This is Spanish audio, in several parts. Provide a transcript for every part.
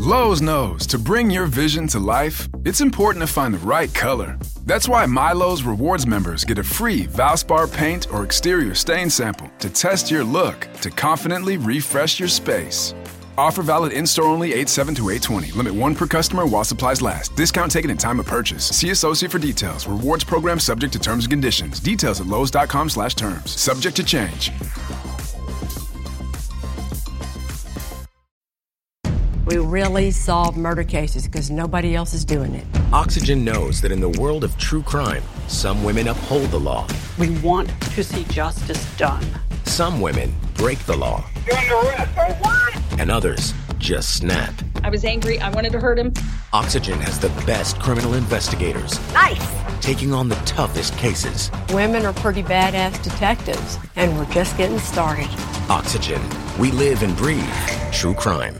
Lowe's knows to bring your vision to life, it's important to find the right color. That's why MyLowe's Rewards members get a free Valspar paint or exterior stain sample to test your look to confidently refresh your space. Offer valid in-store only 8/7 to 8/20. Limit 1 per customer while supplies last. Discount taken in time of purchase. See associate for details. Rewards program subject to terms and conditions. Details at lowes.com/terms. Subject to change. We really solve murder cases because nobody else is doing it. Oxygen knows that in the world of true crime, some women uphold the law. We want to see justice done. Some women break the law. You're under arrest. For what? And others just snap. I was angry. I wanted to hurt him. Oxygen has the best criminal investigators. Nice. Taking on the toughest cases. Women are pretty badass detectives, and we're just getting started. Oxygen. We live and breathe true crime.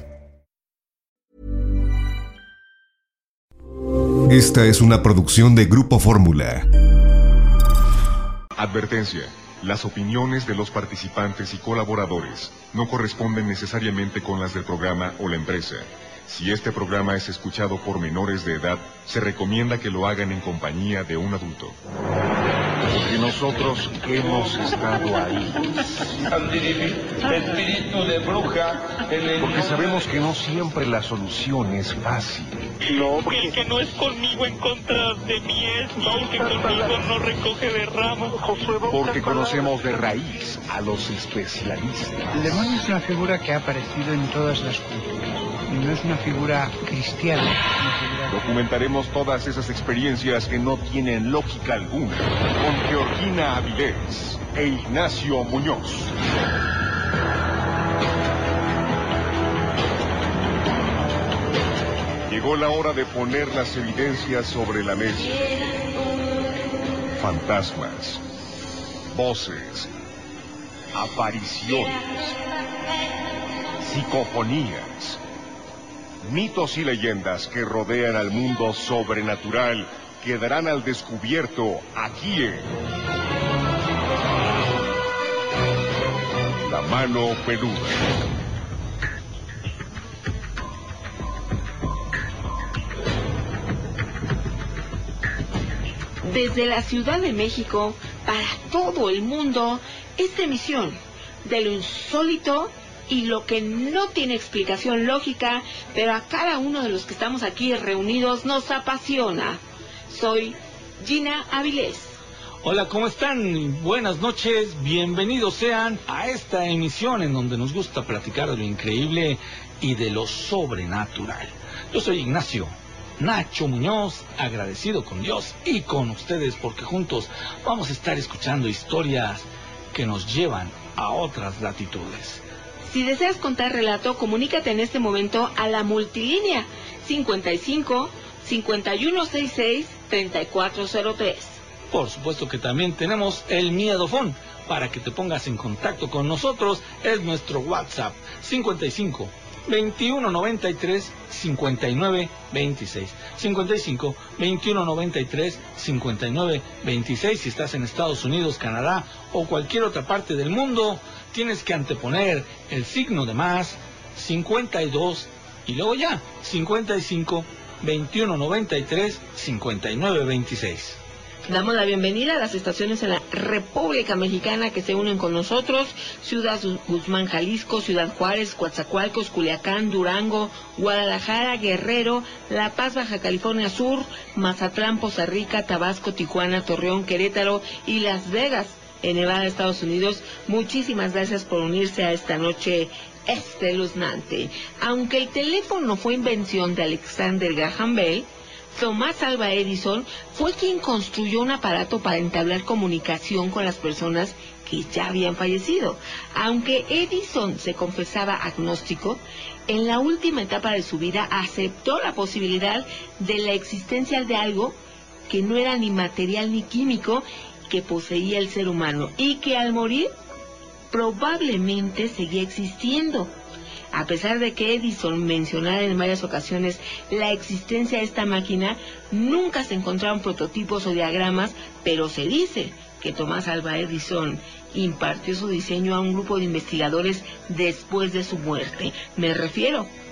Esta es una producción de Grupo Fórmula. Advertencia. Las opiniones de los participantes y colaboradores no corresponden necesariamente con las del programa o la empresa. Si este programa es escuchado por menores de edad, se recomienda que lo hagan en compañía de un adulto. Porque nosotros hemos estado ahí. Espíritu de bruja. Porque sabemos que no siempre la solución es fácil. No, porque el que no es conmigo en contra de mí es, y el que conmigo no recoge de ramas. Porque conocemos de raíz a los especialistas. El demonio es una figura que ha aparecido en todas las culturas. Y no es una figura cristiana. Documentaremos todas esas experiencias que no tienen lógica alguna con Georgina Avilés e Ignacio Muñoz. Llegó la hora de poner las evidencias sobre la mesa. Fantasmas, voces, apariciones, psicofonías, mitos y leyendas que rodean al mundo sobrenatural quedarán al descubierto aquí en La Mano Peluda. Desde la Ciudad de México, para todo el mundo, esta emisión de lo insólito y lo que no tiene explicación lógica, pero a cada uno de los que estamos aquí reunidos nos apasiona. Soy Gina Avilés. Hola, ¿cómo están? Buenas noches, bienvenidos sean a esta emisión en donde nos gusta platicar de lo increíble y de lo sobrenatural. Yo soy Ignacio Nacho Muñoz, agradecido con Dios y con ustedes porque juntos vamos a estar escuchando historias que nos llevan a otras latitudes. Si deseas contar relato, comunícate en este momento a la multilínea 55 5166 3403. Por supuesto que también tenemos el Miedofón para que te pongas en contacto con nosotros. Es nuestro WhatsApp 55 2193 59 26 55 2193 59 26. Si estás en Estados Unidos, Canadá o cualquier otra parte del mundo, tienes que anteponer el signo de más 52 y luego ya 55 2193 59 26. Damos la bienvenida a las estaciones en la República Mexicana que se unen con nosotros: Ciudad Guzmán, Jalisco, Ciudad Juárez, Coatzacoalcos, Culiacán, Durango, Guadalajara, Guerrero, La Paz, Baja California Sur, Mazatlán, Poza Rica, Tabasco, Tijuana, Torreón, Querétaro y Las Vegas, en Nevada, Estados Unidos. Muchísimas gracias por unirse a esta noche espeluznante. Aunque el teléfono fue invención de Alexander Graham Bell, Thomas Alva Edison fue quien construyó un aparato para entablar comunicación con las personas que ya habían fallecido. Aunque Edison se confesaba agnóstico, en la última etapa de su vida aceptó la posibilidad de la existencia de algo que no era ni material ni químico, que poseía el ser humano y que al morir probablemente seguía existiendo. A pesar de que Edison mencionara en varias ocasiones la existencia de esta máquina, nunca se encontraron prototipos o diagramas, pero se dice que Thomas Alva Edison impartió su diseño a un grupo de investigadores después de su muerte. Me refiero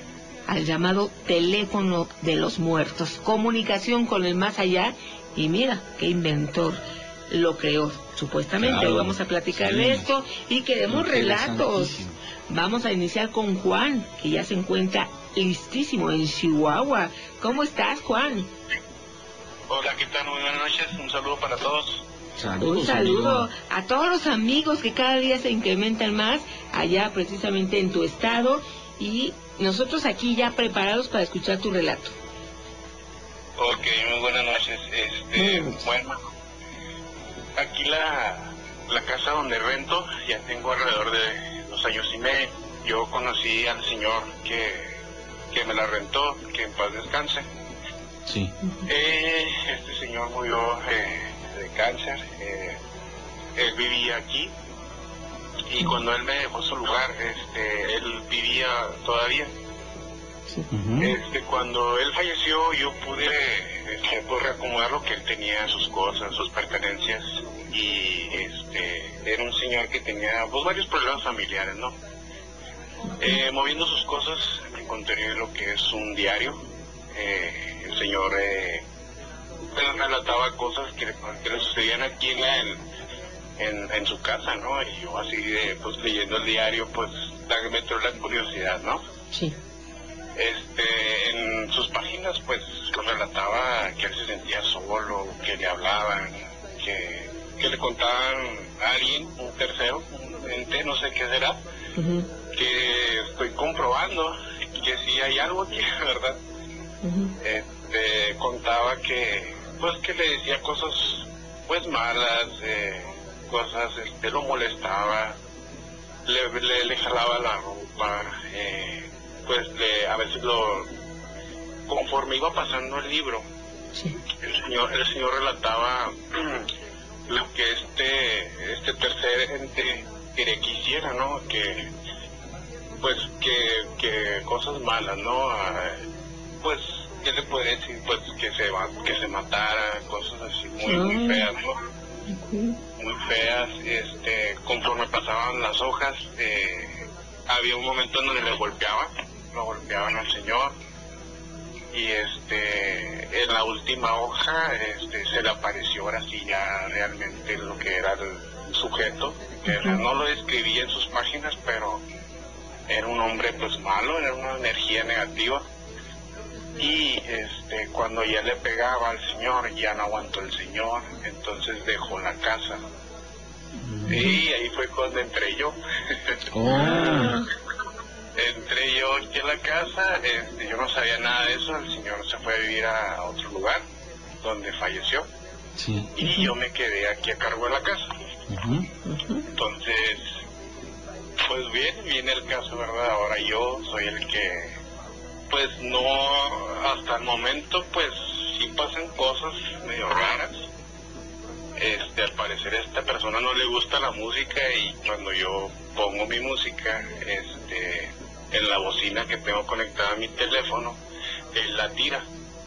al llamado teléfono de los muertos, comunicación con el más allá, y mira qué inventor lo creó, supuestamente. Claro, vamos a platicar sí, de esto y queremos relatos. Vamos a iniciar con Juan, que ya se encuentra listísimo en Chihuahua. ¿Cómo estás, Juan? Hola, ¿qué tal? Muy buenas noches, un saludo para todos. Un saludo a todos los amigos que cada día se incrementan más allá precisamente en tu estado, y nosotros aquí ya preparados para escuchar tu relato. Ok, muy buenas noches. Bueno, aquí la casa donde rento ya tengo alrededor de 2 años y medio. Yo conocí al señor que me la rentó, que en paz descanse. Sí. Este señor murió de cáncer. Él vivía aquí, y cuando él me dejó su lugar, él vivía todavía. Cuando él falleció, yo pude pues, reacomodar lo que él tenía, sus cosas, sus pertenencias, y era un señor que tenía pues varios problemas familiares, ¿no? Moviendo sus cosas, encontré lo que es un diario. El señor relataba cosas que le sucedían aquí en su casa, ¿no? Y yo así pues leyendo el diario, pues me entró la curiosidad, ¿no? Sí. En sus páginas pues relataba que él se sentía solo, que le hablaban, que le contaban a alguien, un tercero, un ente, no sé qué será, que estoy comprobando que sí hay algo aquí, ¿verdad? Contaba que le decía cosas pues malas, cosas, lo molestaba, le jalaba la ropa, pues a veces conforme iba pasando el libro, sí, el señor relataba lo que este tercer ente quisiera, ¿no? Que cosas malas, ¿no? Pues, ¿qué le puede decir? Pues que se matara, cosas así muy feas, ¿no? Muy feas. Conforme pasaban las hojas, había un momento en donde lo golpeaban al señor, y en la última hoja se le apareció ahora sí ya realmente lo que era el sujeto, que no lo describía en sus páginas, pero era un hombre pues malo, era una energía negativa. Y cuando ya le pegaba al señor, ya no aguantó el señor, entonces dejó la casa. Y ahí fue cuando entré yo. Entré yo aquí a la casa, yo no sabía nada de eso, el señor se fue a vivir a otro lugar donde falleció. Sí. Y yo me quedé aquí a cargo de la casa. Entonces, pues viene el caso, ¿verdad? Ahora yo soy el que, pues no, hasta el momento, pues sí pasan cosas medio raras. Al parecer a esta persona no le gusta la música, y cuando yo pongo mi música, en la bocina que tengo conectada a mi teléfono, él la tira.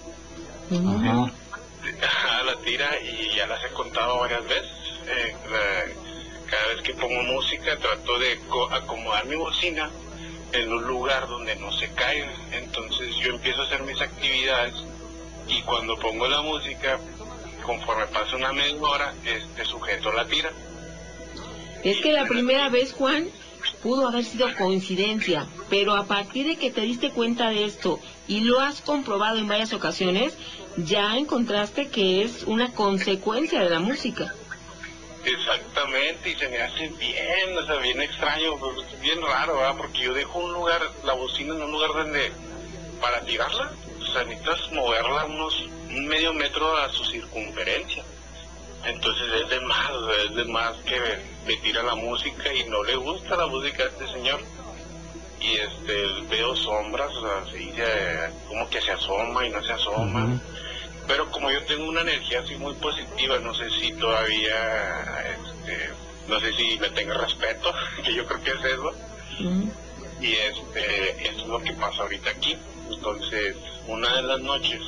La tira, y ya las he contado varias veces. Cada vez que pongo música trato de acomodar mi bocina en un lugar donde no se caiga. Entonces yo empiezo a hacer mis actividades, y cuando pongo la música, conforme pasa una media hora, sujeto la tira. Es que la primera vez, Juan, pudo haber sido coincidencia, pero a partir de que te diste cuenta de esto y lo has comprobado en varias ocasiones, ya encontraste que es una consecuencia de la música. Exactamente, y se me hace bien, o sea, bien extraño, bien raro, ¿verdad? Porque yo dejo la bocina en un lugar donde, para tirarla, o sea, necesitas moverla un medio metro a su circunferencia. Entonces es de más que me tira la música, y no le gusta la música a este señor. Y veo sombras, así, como que se asoma y no se asoma. Pero como yo tengo una energía así muy positiva, no sé si todavía, no sé si me tenga respeto, que yo creo que es eso. Y eso es lo que pasa ahorita aquí. Entonces, una de las noches,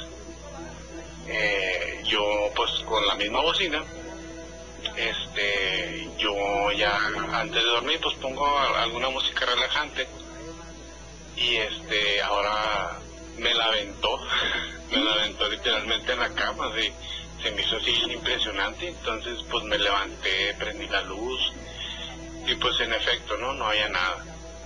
yo pues con la misma bocina, yo ya antes de dormir pues pongo alguna música relajante, y ahora me la aventó literalmente en la cama, sí. Se me hizo así impresionante. Entonces pues me levanté, prendí la luz y pues en efecto no había nada.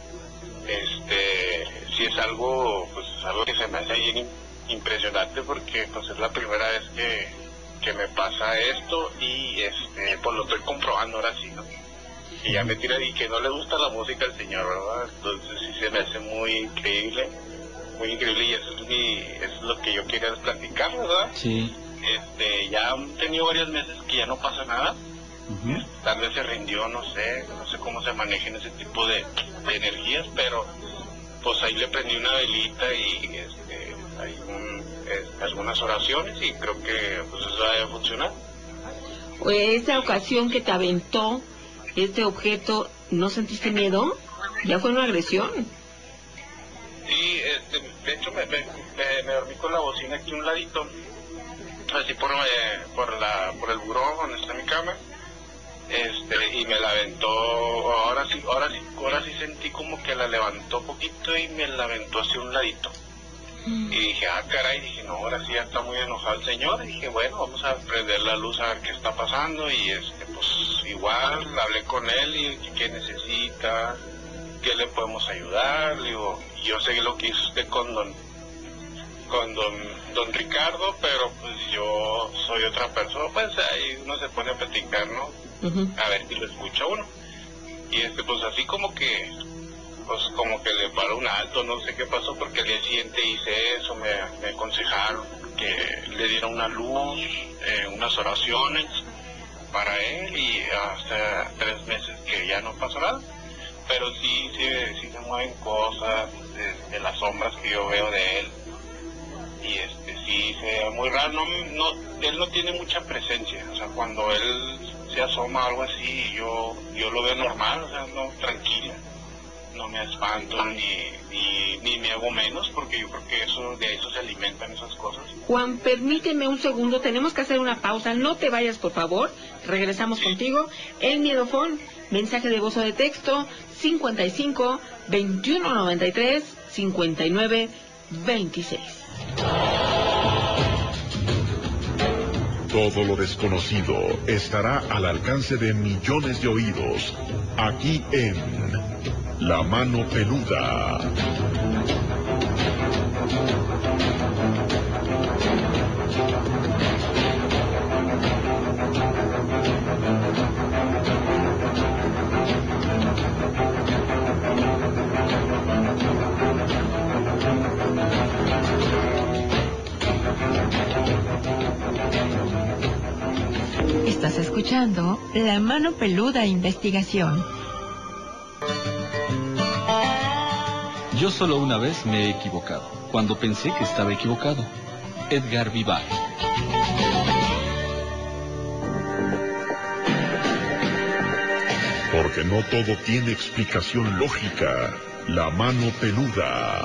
Sí es algo que se me hace bien impresionante, porque pues es la primera vez que me pasa esto y pues lo estoy comprobando ahora sí, ¿no? Y ya me tira y que no le gusta la música al señor, ¿verdad? Entonces sí se me hace muy increíble y eso es lo que yo quería platicar, ¿verdad? Sí. Ya han tenido varios meses que ya no pasa nada. Tal vez se rindió, no sé cómo se manejan ese tipo de energías, pero pues ahí le prendí una velita y hay algunas oraciones y creo que pues eso va a funcionar. Esta ocasión que te aventó este objeto, ¿no sentiste miedo? ¿Ya fue una agresión? Sí, de hecho me dormí con la bocina aquí a un ladito, así por el buró donde está mi cama, y me la aventó. Ahora sí sentí como que la levantó poquito y me la aventó hacia un ladito. Y dije, caray, dije, no, ahora sí ya está muy enojado el señor. Y dije, bueno, vamos a prender la luz a ver qué está pasando. Y pues igual hablé con él y qué necesita, qué le podemos ayudar. Le digo, yo sé lo que hizo usted con don Ricardo, pero pues yo soy otra persona. Pues ahí uno se pone a platicar, ¿no? A ver si lo escucha uno. Y pues así como que le paró un alto, no sé qué pasó, porque el día siguiente hice eso, me aconsejaron que le diera una luz, unas oraciones para él, y hasta 3 meses que ya no pasó nada. Pero sí se mueven cosas de las sombras que yo veo de él, y sí se ve muy raro. Él no tiene mucha presencia, o sea, cuando él se asoma algo así, yo lo veo normal, o sea, no, tranquila. No me espanto ni me hago menos, porque yo creo que de eso se alimentan esas cosas. Juan, permíteme un segundo, tenemos que hacer una pausa, no te vayas por favor, regresamos contigo. El Miedofón, mensaje de voz o de texto, 55 21 93 59 26. Todo lo desconocido estará al alcance de millones de oídos, aquí en La Mano Peluda. Estás escuchando La Mano Peluda Investigación. Yo solo una vez me he equivocado, cuando pensé que estaba equivocado. Edgar Vivar. Porque no todo tiene explicación lógica. La Mano Peluda.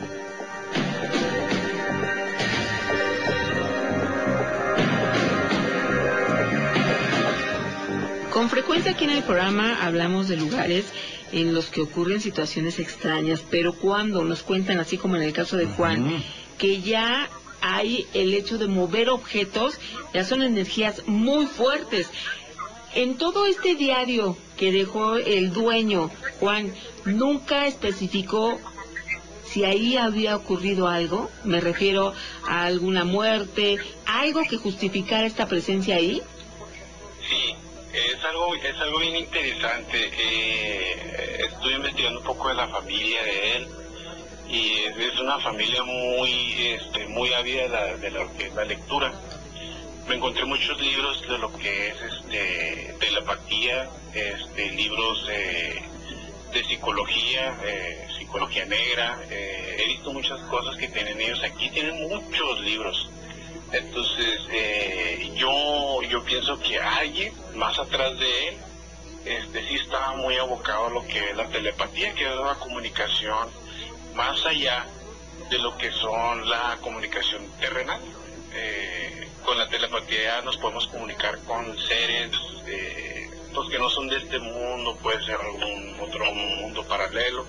Con frecuencia aquí en el programa hablamos de lugares en los que ocurren situaciones extrañas, pero cuando nos cuentan, así como en el caso de Juan, que ya hay el hecho de mover objetos, ya son energías muy fuertes. En todo este diario que dejó el dueño, Juan, ¿nunca especificó si ahí había ocurrido algo? Me refiero a alguna muerte, algo que justificara esta presencia ahí. Sí. Es algo bien interesante. Estuve investigando un poco de la familia de él, y es una familia muy ávida de lo que es la lectura. Me encontré muchos libros de lo que es telepatía, libros de psicología, psicología negra. He visto muchas cosas que tienen ellos aquí, tienen muchos libros. Entonces, yo pienso que alguien más atrás de él, sí estaba muy abocado a lo que es la telepatía, que es una comunicación más allá de lo que son la comunicación terrenal. Con la telepatía nos podemos comunicar con seres, pues que no son de este mundo, puede ser algún otro mundo paralelo.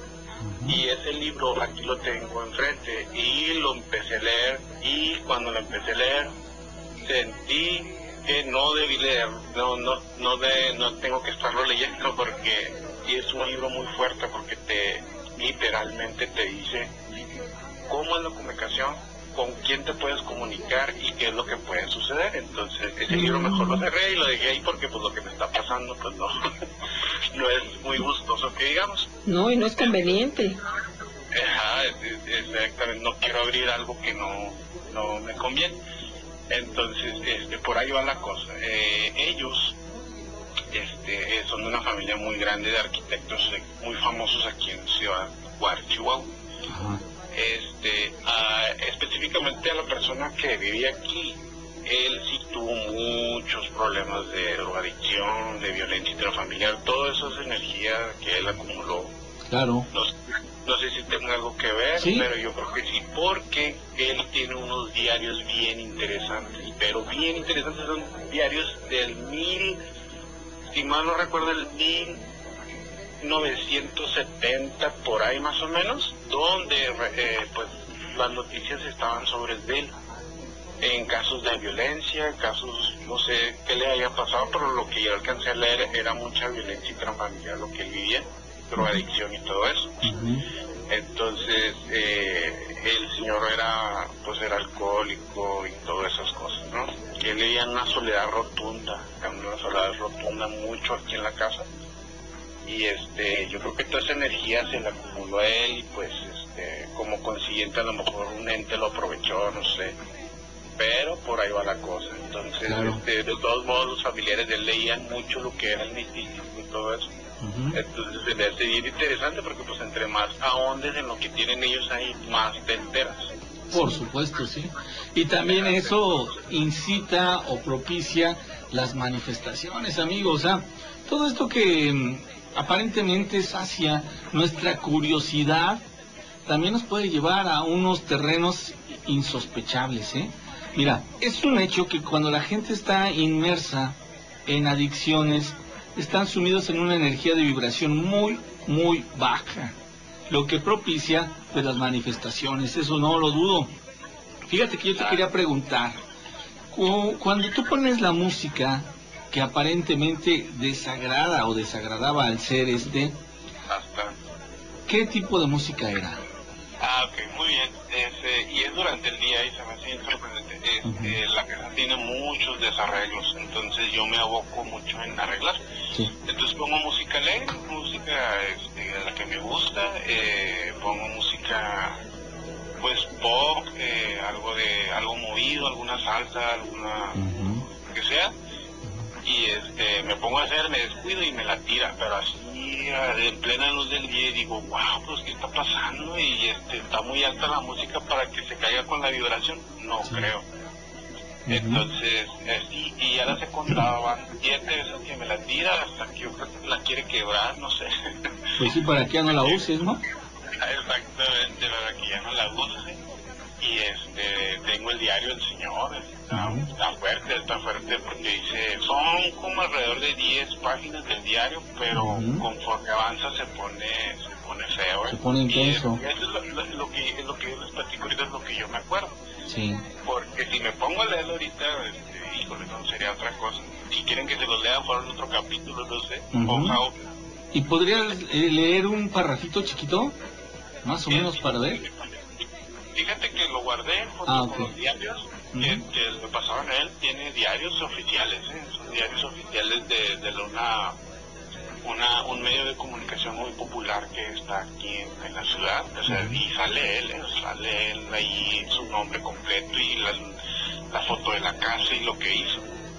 Y ese libro aquí lo tengo enfrente y lo empecé a leer, y cuando lo empecé a leer sentí que no debí leer, no tengo que estarlo leyendo, porque es un libro muy fuerte, porque literalmente te dice cómo es la comunicación, con quién te puedes comunicar y qué es lo que puede suceder. Entonces ese libro mejor lo cerré y lo dejé ahí, porque pues lo que me está pasando pues no es muy gustoso, que digamos. No, y no es conveniente. Exactamente, no quiero abrir algo que no me conviene. Entonces por ahí va la cosa. Ellos son de una familia muy grande de arquitectos muy famosos aquí en Ciudad Juárez, Chihuahua. Específicamente a la persona que vivía aquí, él sí tuvo muchos problemas de drogadicción, de violencia intrafamiliar, todas esas energías que él acumuló. Claro. No sé si tenga algo que ver, ¿sí? Pero yo creo que sí, porque él tiene unos diarios bien interesantes, pero bien interesantes. Son diarios del si mal no recuerdo, el 1970, por ahí más o menos, donde pues las noticias estaban sobre él, en casos de violencia, casos, no sé qué le haya pasado, pero lo que yo alcancé a leer era mucha violencia intrafamiliar, lo que él vivía, drogadicción y todo eso. Entonces el señor era alcohólico y todas esas cosas, ¿no? Y él vivía en una soledad rotunda mucho aquí en la casa. Y yo creo que toda esa energía se la acumuló a él, y pues como consiguiente a lo mejor un ente lo aprovechó, no sé, pero por ahí va la cosa. Entonces claro. De todos modos los familiares de él leían mucho lo que era el misticismo y todo eso. Entonces se le hace bien interesante, porque pues entre más ahondes en lo que tienen ellos ahí, más te enteras. Por supuesto, sí. Y también eso incita o propicia las manifestaciones, amigos. Todo esto que aparentemente sacia nuestra curiosidad, también nos puede llevar a unos terrenos insospechables, Mira, es un hecho que cuando la gente está inmersa en adicciones, están sumidos en una energía de vibración muy, muy baja, lo que propicia pues las manifestaciones, eso no lo dudo. Fíjate que yo te quería preguntar, cuando tú pones la música que aparentemente desagrada o desagradaba al ser ¿qué tipo de música era? Ok, muy bien. Y es durante el día, y se me hace sorprendente. La casa tiene muchos desarreglos, entonces yo me aboco mucho en arreglar. Entonces pongo música alegre, música de la que me gusta, pongo música pues pop, algo movido, alguna salsa, alguna que sea, y me pongo a hacer, me descuido y me la tira, pero así en plena luz del día, y digo, wow, pues qué está pasando, y está muy alta la música para que se caiga con la vibración, no creo. Entonces, y ya se contaban 7 veces que me la tira, hasta que yo creo que la quiere quebrar, no sé. Pues sí, para que ya no la uses, ¿no? Exactamente, para que ya no la use. Y tengo el diario del señor, está fuerte, porque dice, son como alrededor de 10 páginas del diario, pero conforme avanza se pone feo. Se pone intenso. Y eso es lo que yo les platico ahorita, es lo que yo me acuerdo. Sí. Porque si me pongo a leerlo ahorita, híjole, no, sería otra cosa. Si quieren que se los lea fuera en otro capítulo, no sé. ¿Y podrías leer un parrafito chiquito? Más o menos para ver. Fíjate que lo guardé junto con los diarios que me pasaban a él. Tiene diarios oficiales, son diarios oficiales de un medio de comunicación muy popular que está aquí en la ciudad. O sea, y sale él ahí, su nombre completo y la foto de la casa y lo que hizo.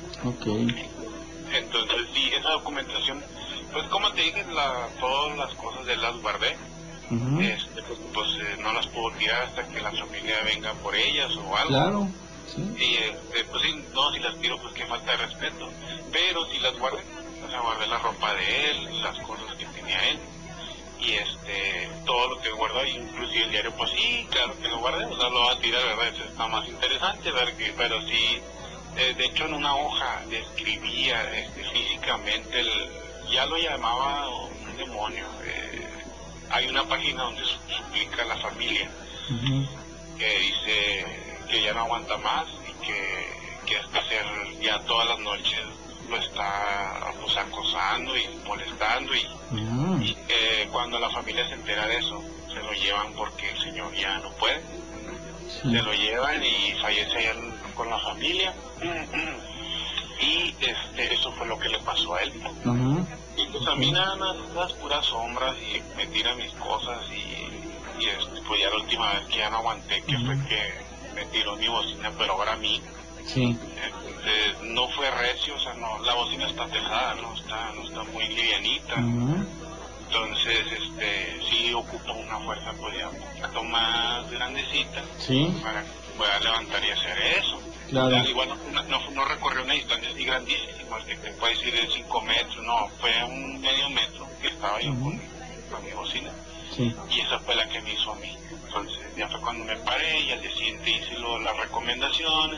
Entonces sí, esa documentación, pues como te dije, todas las cosas de él las guardé. Pues no las puedo tirar hasta que la familia venga por ellas o algo. Claro. Sí. Y pues sí, no, si las tiro, pues qué falta de respeto. Pero si las guardé, o sea, guardé la ropa de él, las cosas que tenía él, y todo lo que guardó, inclusive el diario, pues sí, claro que lo guardé, o sea, lo va a tirar, ¿verdad? Eso está más interesante, pero sí, de hecho en una hoja describía físicamente, ya lo llamaba un demonio, hay una página donde suplica a la familia que dice que ya no aguanta más y que hasta hacer ya todas las noches lo está pues acosando y molestando y cuando la familia se entera de eso se lo llevan porque el señor ya no puede, se lo llevan y fallece allá con la familia y eso fue lo que le pasó a él. Y pues a mí nada más las puras sombras y me tiran mis cosas y pues ya la última vez que ya no aguanté que fue que me tiró mi bocina, pero ahora a mí no fue recio, o sea, no, la bocina está pesada, no está muy livianita. Entonces, sí ocupa una fuerza pues ya un poquito más grandecita para que pueda levantar y hacer eso. Claro. Igual no recorrió una distancia así grandísima, que te puede decir de 5 metros, no, fue un medio metro que estaba yo con mi bocina. Y esa fue la que me hizo a mí. Entonces ya fue cuando me paré y al día siguiente hice las recomendaciones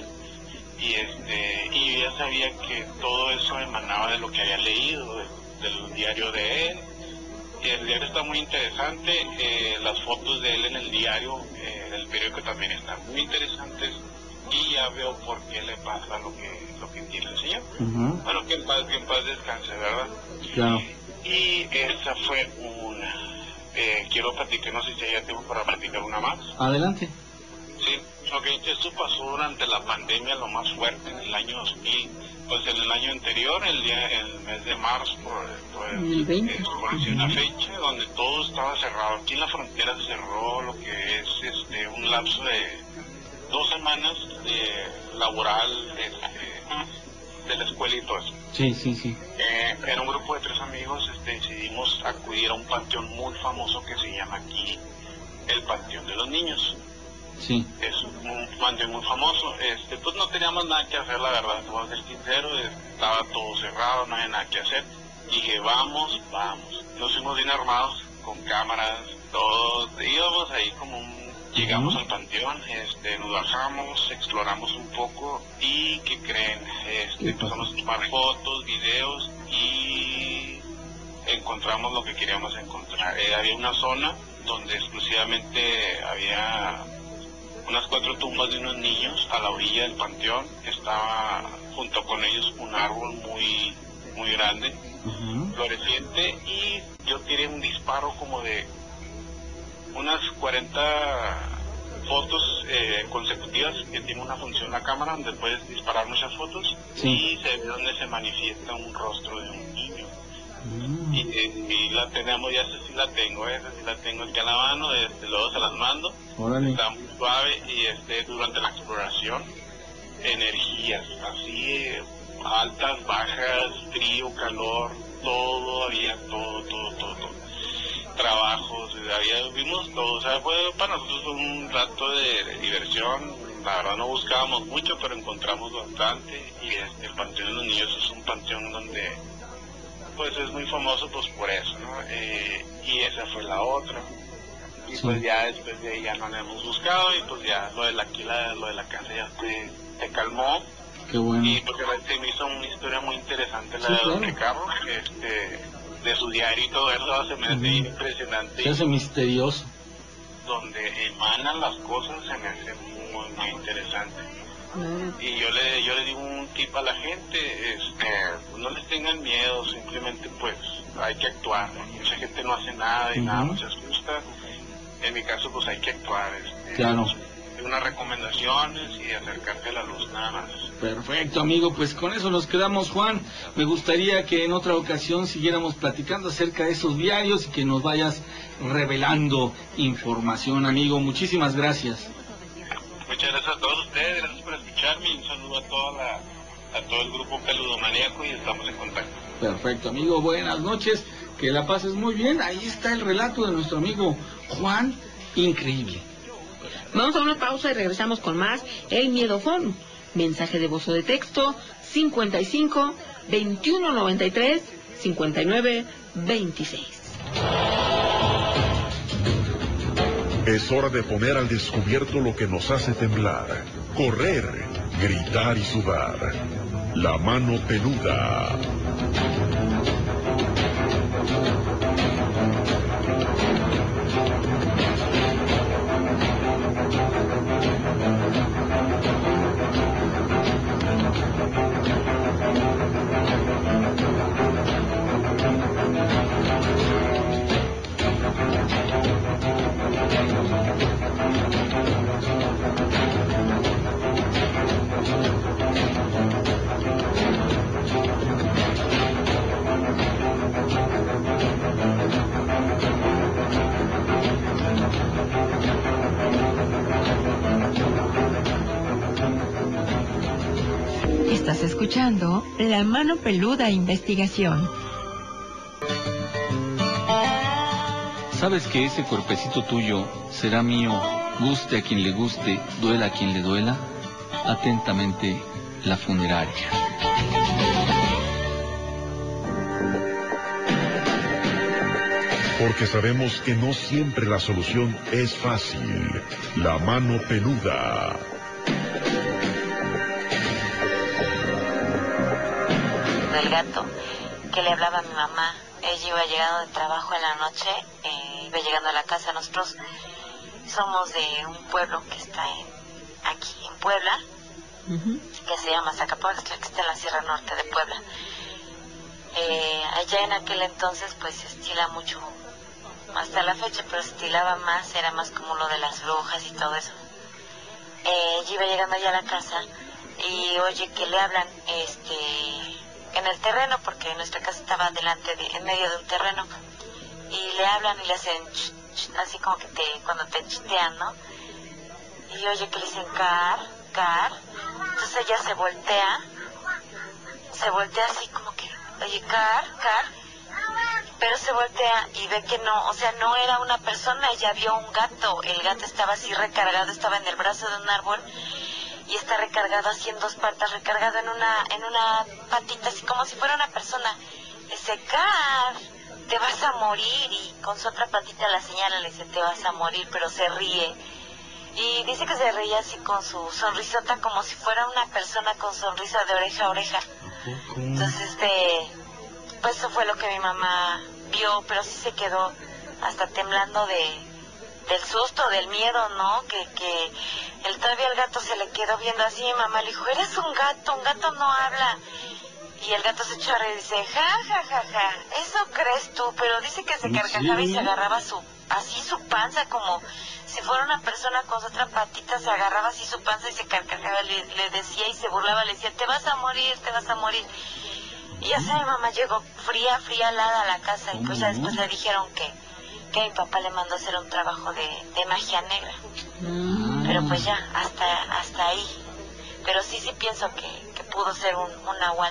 y ya sabía que todo eso emanaba de lo que había leído, del diario de él. Y el diario está muy interesante, las fotos de él en el diario, del periódico también están muy interesantes y ya veo por qué le pasa lo que tiene el señor. Bueno, que en paz descanse, ¿verdad? Claro. Y esa fue una. Quiero platicar, no sé si haya tiempo para platicar una más. Adelante. Sí, esto pasó durante la pandemia, lo más fuerte, en el año 2000. Pues en el año anterior, el mes de marzo, por decir una fecha, donde todo estaba cerrado. Aquí en la frontera se cerró lo que es un lapso de 2 semanas laboral de la escuela y todo eso. Sí. Era un grupo de 3 amigos, decidimos acudir a un panteón muy famoso que se llama aquí el Panteón de los Niños. Sí. Es un panteón muy famoso. Pues no teníamos nada que hacer, la verdad, voy a ser sincero, estaba todo cerrado, no había nada que hacer. Dije, vamos. Nos fuimos bien armados, con cámaras, todos, íbamos ahí llegamos al panteón, nos bajamos, exploramos un poco y ¿qué creen? Empezamos a tomar fotos, videos y encontramos lo que queríamos encontrar. Había una zona donde exclusivamente había unas 4 tumbas de unos niños a la orilla del panteón. Estaba junto con ellos un árbol muy, muy grande, floreciente, y yo tiré un disparo como de unas 40 fotos consecutivas, que tiene una función la cámara donde puedes disparar muchas fotos y se ve donde se manifiesta un rostro de un niño. Y la tenemos, ya esa sí la tengo aquí a la mano, luego se las mando. Órale. Está muy suave y durante la exploración, energías así, altas, bajas, frío, calor, había todo. Trabajos, vimos todo, o sea, fue para nosotros un rato de diversión. La verdad no buscábamos mucho, pero encontramos bastante. Y el Panteón de los Niños es un panteón donde pues es muy famoso pues por eso, ¿no? Y esa fue la otra. Y pues ya después de ahí ya no la hemos buscado y pues ya lo de la casa ya se calmó. Qué bueno. Y porque me hizo una historia muy interesante la de don Ricardo, de su diario y todo eso, se me hace impresionante. Se hace misterioso. Donde emanan las cosas se me hace muy, muy interesante. Y yo le digo un tip a la gente, no les tengan miedo, simplemente pues hay que actuar, ¿no? Mucha gente no hace nada y nada no se asusta. En mi caso pues hay que actuar, claro. Unas recomendaciones y acercarse a la luz, nada más. Perfecto, amigo, pues con eso nos quedamos, Juan. Me gustaría que en otra ocasión siguiéramos platicando acerca de esos diarios y que nos vayas revelando información, amigo. Muchísimas gracias. Muchas gracias a todos ustedes, gracias por escucharme y un saludo a todo el grupo Peludomaníaco y estamos en contacto. Perfecto, amigo, buenas noches, que la pases muy bien. Ahí está el relato de nuestro amigo Juan, increíble. Vamos a una pausa y regresamos con más El Miedofón. Mensaje de voz o de texto 55 21 93 59 26. Es hora de poner al descubierto lo que nos hace temblar, correr, gritar y sudar. La mano peluda. Estás escuchando La Mano Peluda Investigación. ¿Sabes que ese cuerpecito tuyo será mío, guste a quien le guste, duela a quien le duela? Atentamente, la funeraria. Porque sabemos que no siempre la solución es fácil. La Mano Peluda. Del gato que le hablaba a mi mamá. Ella iba llegando de trabajo en la noche, iba llegando a la casa. Nosotros somos de un pueblo que está aquí en Puebla, que se llama Zacapoaxtla, que está en la Sierra Norte de Puebla. Allá en aquel entonces pues se estila mucho, hasta la fecha, pero se estilaba más, era más como lo de las brujas y todo eso. Ella iba llegando allá a la casa y oye que le hablan en el terreno, porque nuestra casa estaba en medio de un terreno, y le hablan y le hacen así como que cuando te chitean, ¿no? Y oye que le dicen car, entonces ella se voltea así como que, oye, car, pero se voltea y ve que no, o sea, no era una persona. Ella vio un gato, el gato estaba así recargado, estaba en el brazo de un árbol, y está recargado así en dos patas, recargado en una patita, así como si fuera una persona. Dice, car, te vas a morir, y con su otra patita la señala, le dice, te vas a morir, pero se ríe. Y dice que se reía así con su sonrisota, como si fuera una persona con sonrisa de oreja a oreja. Entonces, pues eso fue lo que mi mamá vio, pero sí se quedó hasta temblando del susto, del miedo, ¿no? Que todavía el gato se le quedó viendo así. Mi mamá le dijo, eres un gato no habla. Y el gato se echó a reír y dice, ja, eso crees tú, pero dice que se carcajaba y se agarraba así su panza, como si fuera una persona con su otra patita, se agarraba así su panza y se carcajaba, le decía y se burlaba, le decía, te vas a morir. Y ya sé, mi mamá llegó fría, helada a la casa, y pues ya después le dijeron que mi papá le mandó a hacer un trabajo de magia negra. Pero pues ya, hasta ahí. Pero sí pienso que pudo ser un nahual.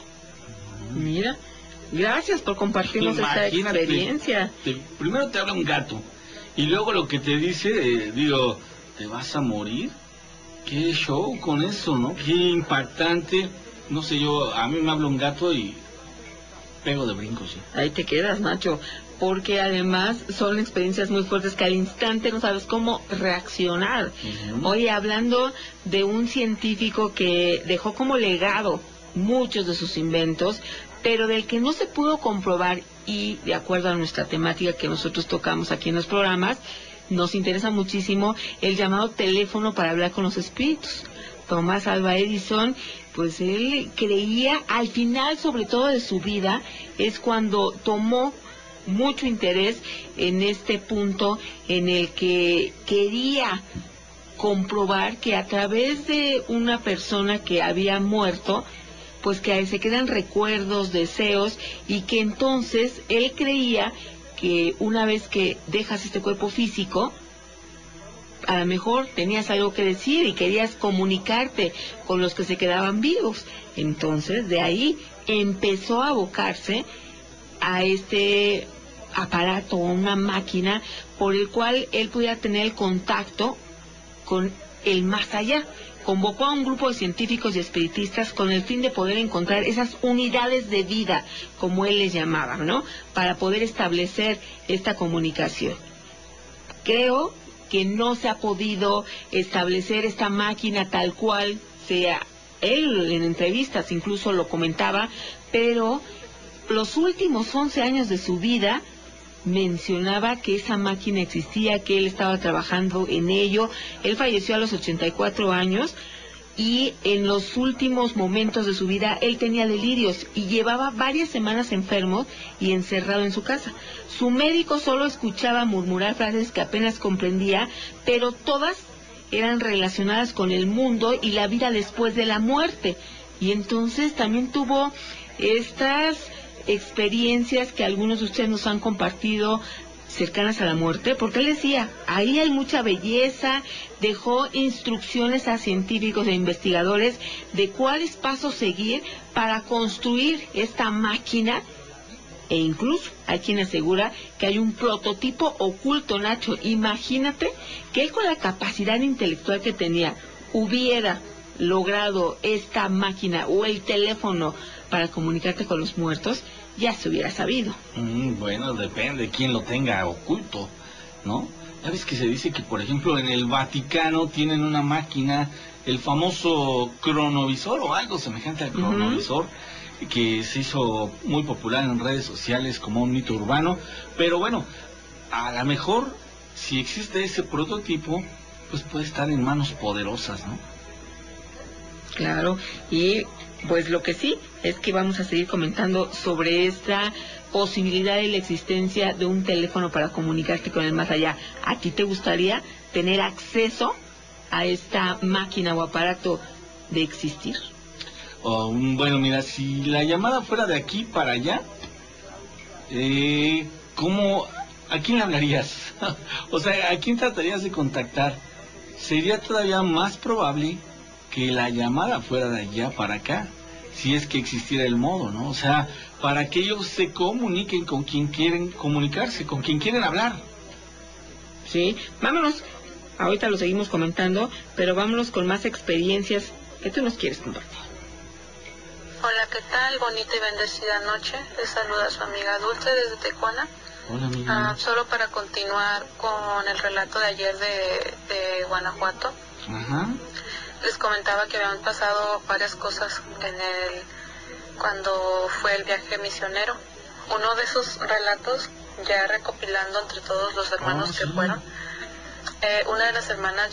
Mira, gracias por compartirnos esta experiencia. Primero te habla un gato, y luego lo que te dice, ¿te vas a morir? Qué show con eso, ¿no? Qué impactante. No sé, a mí me habla un gato y pego de brinco, sí. Ahí te quedas, Nacho, porque además son experiencias muy fuertes que al instante no sabes cómo reaccionar. Oye, hablando de un científico que dejó como legado muchos de sus inventos, pero del que no se pudo comprobar, y de acuerdo a nuestra temática que nosotros tocamos aquí en los programas, nos interesa muchísimo el llamado teléfono para hablar con los espíritus. Thomas Alva Edison, pues él creía, al final sobre todo de su vida, es cuando tomó mucho interés en este punto en el que quería comprobar que a través de una persona que había muerto, pues que se quedan recuerdos, deseos, y que entonces él creía que una vez que dejas este cuerpo físico, a lo mejor tenías algo que decir y querías comunicarte con los que se quedaban vivos. Entonces, de ahí empezó a abocarse a este aparato, una máquina, por el cual él pudiera tener el contacto con el más allá. Convocó a un grupo de científicos y espiritistas con el fin de poder encontrar esas unidades de vida, como él les llamaba, ¿no? Para poder establecer esta comunicación. Creo que no se ha podido establecer esta máquina tal cual sea. Él en entrevistas incluso lo comentaba, pero los últimos 11 años de su vida mencionaba que esa máquina existía, que él estaba trabajando en ello. Él falleció a los 84 años y en los últimos momentos de su vida él tenía delirios y llevaba varias semanas enfermo y encerrado en su casa. Su médico solo escuchaba murmurar frases que apenas comprendía, pero todas eran relacionadas con el mundo y la vida después de la muerte. Y entonces también tuvo estas experiencias que algunos de ustedes nos han compartido cercanas a la muerte, porque él decía, ahí hay mucha belleza, dejó instrucciones a científicos e investigadores de cuáles pasos seguir para construir esta máquina, e incluso hay quien asegura que hay un prototipo oculto, Nacho. Imagínate que él, con la capacidad intelectual que tenía, hubiera logrado esta máquina o el teléfono para comunicarte con los muertos, ya se hubiera sabido. Bueno, depende de quién lo tenga oculto, ¿no? Ya ves que se dice que, por ejemplo, en el Vaticano tienen una máquina, el famoso cronovisor o algo semejante al cronovisor, que se hizo muy popular en redes sociales como un mito urbano. Pero bueno, a lo mejor, si existe ese prototipo, pues puede estar en manos poderosas, ¿no? Claro, y pues lo que sí es que vamos a seguir comentando sobre esta posibilidad de la existencia de un teléfono para comunicarte con el más allá. ¿A ti te gustaría tener acceso a esta máquina o aparato de existir? Bueno, mira, si la llamada fuera de aquí para allá, ¿a quién le hablarías? O sea, ¿a quién tratarías de contactar? Sería todavía más probable que la llamada fuera de allá para acá, si es que existiera el modo, ¿no? O sea, para que ellos se comuniquen con quien quieren comunicarse, con quien quieren hablar. Sí, vámonos. Ahorita lo seguimos comentando, pero vámonos con más experiencias que tú nos quieres compartir. Hola, ¿qué tal? Bonita y bendecida noche. Les saluda su amiga Dulce desde Tijuana. Hola, amiga. Solo para continuar con el relato de ayer de Guanajuato. Ajá. Les comentaba que habían pasado varias cosas cuando fue el viaje misionero. Uno de esos relatos, ya recopilando entre todos los hermanos que fueron, una de las hermanas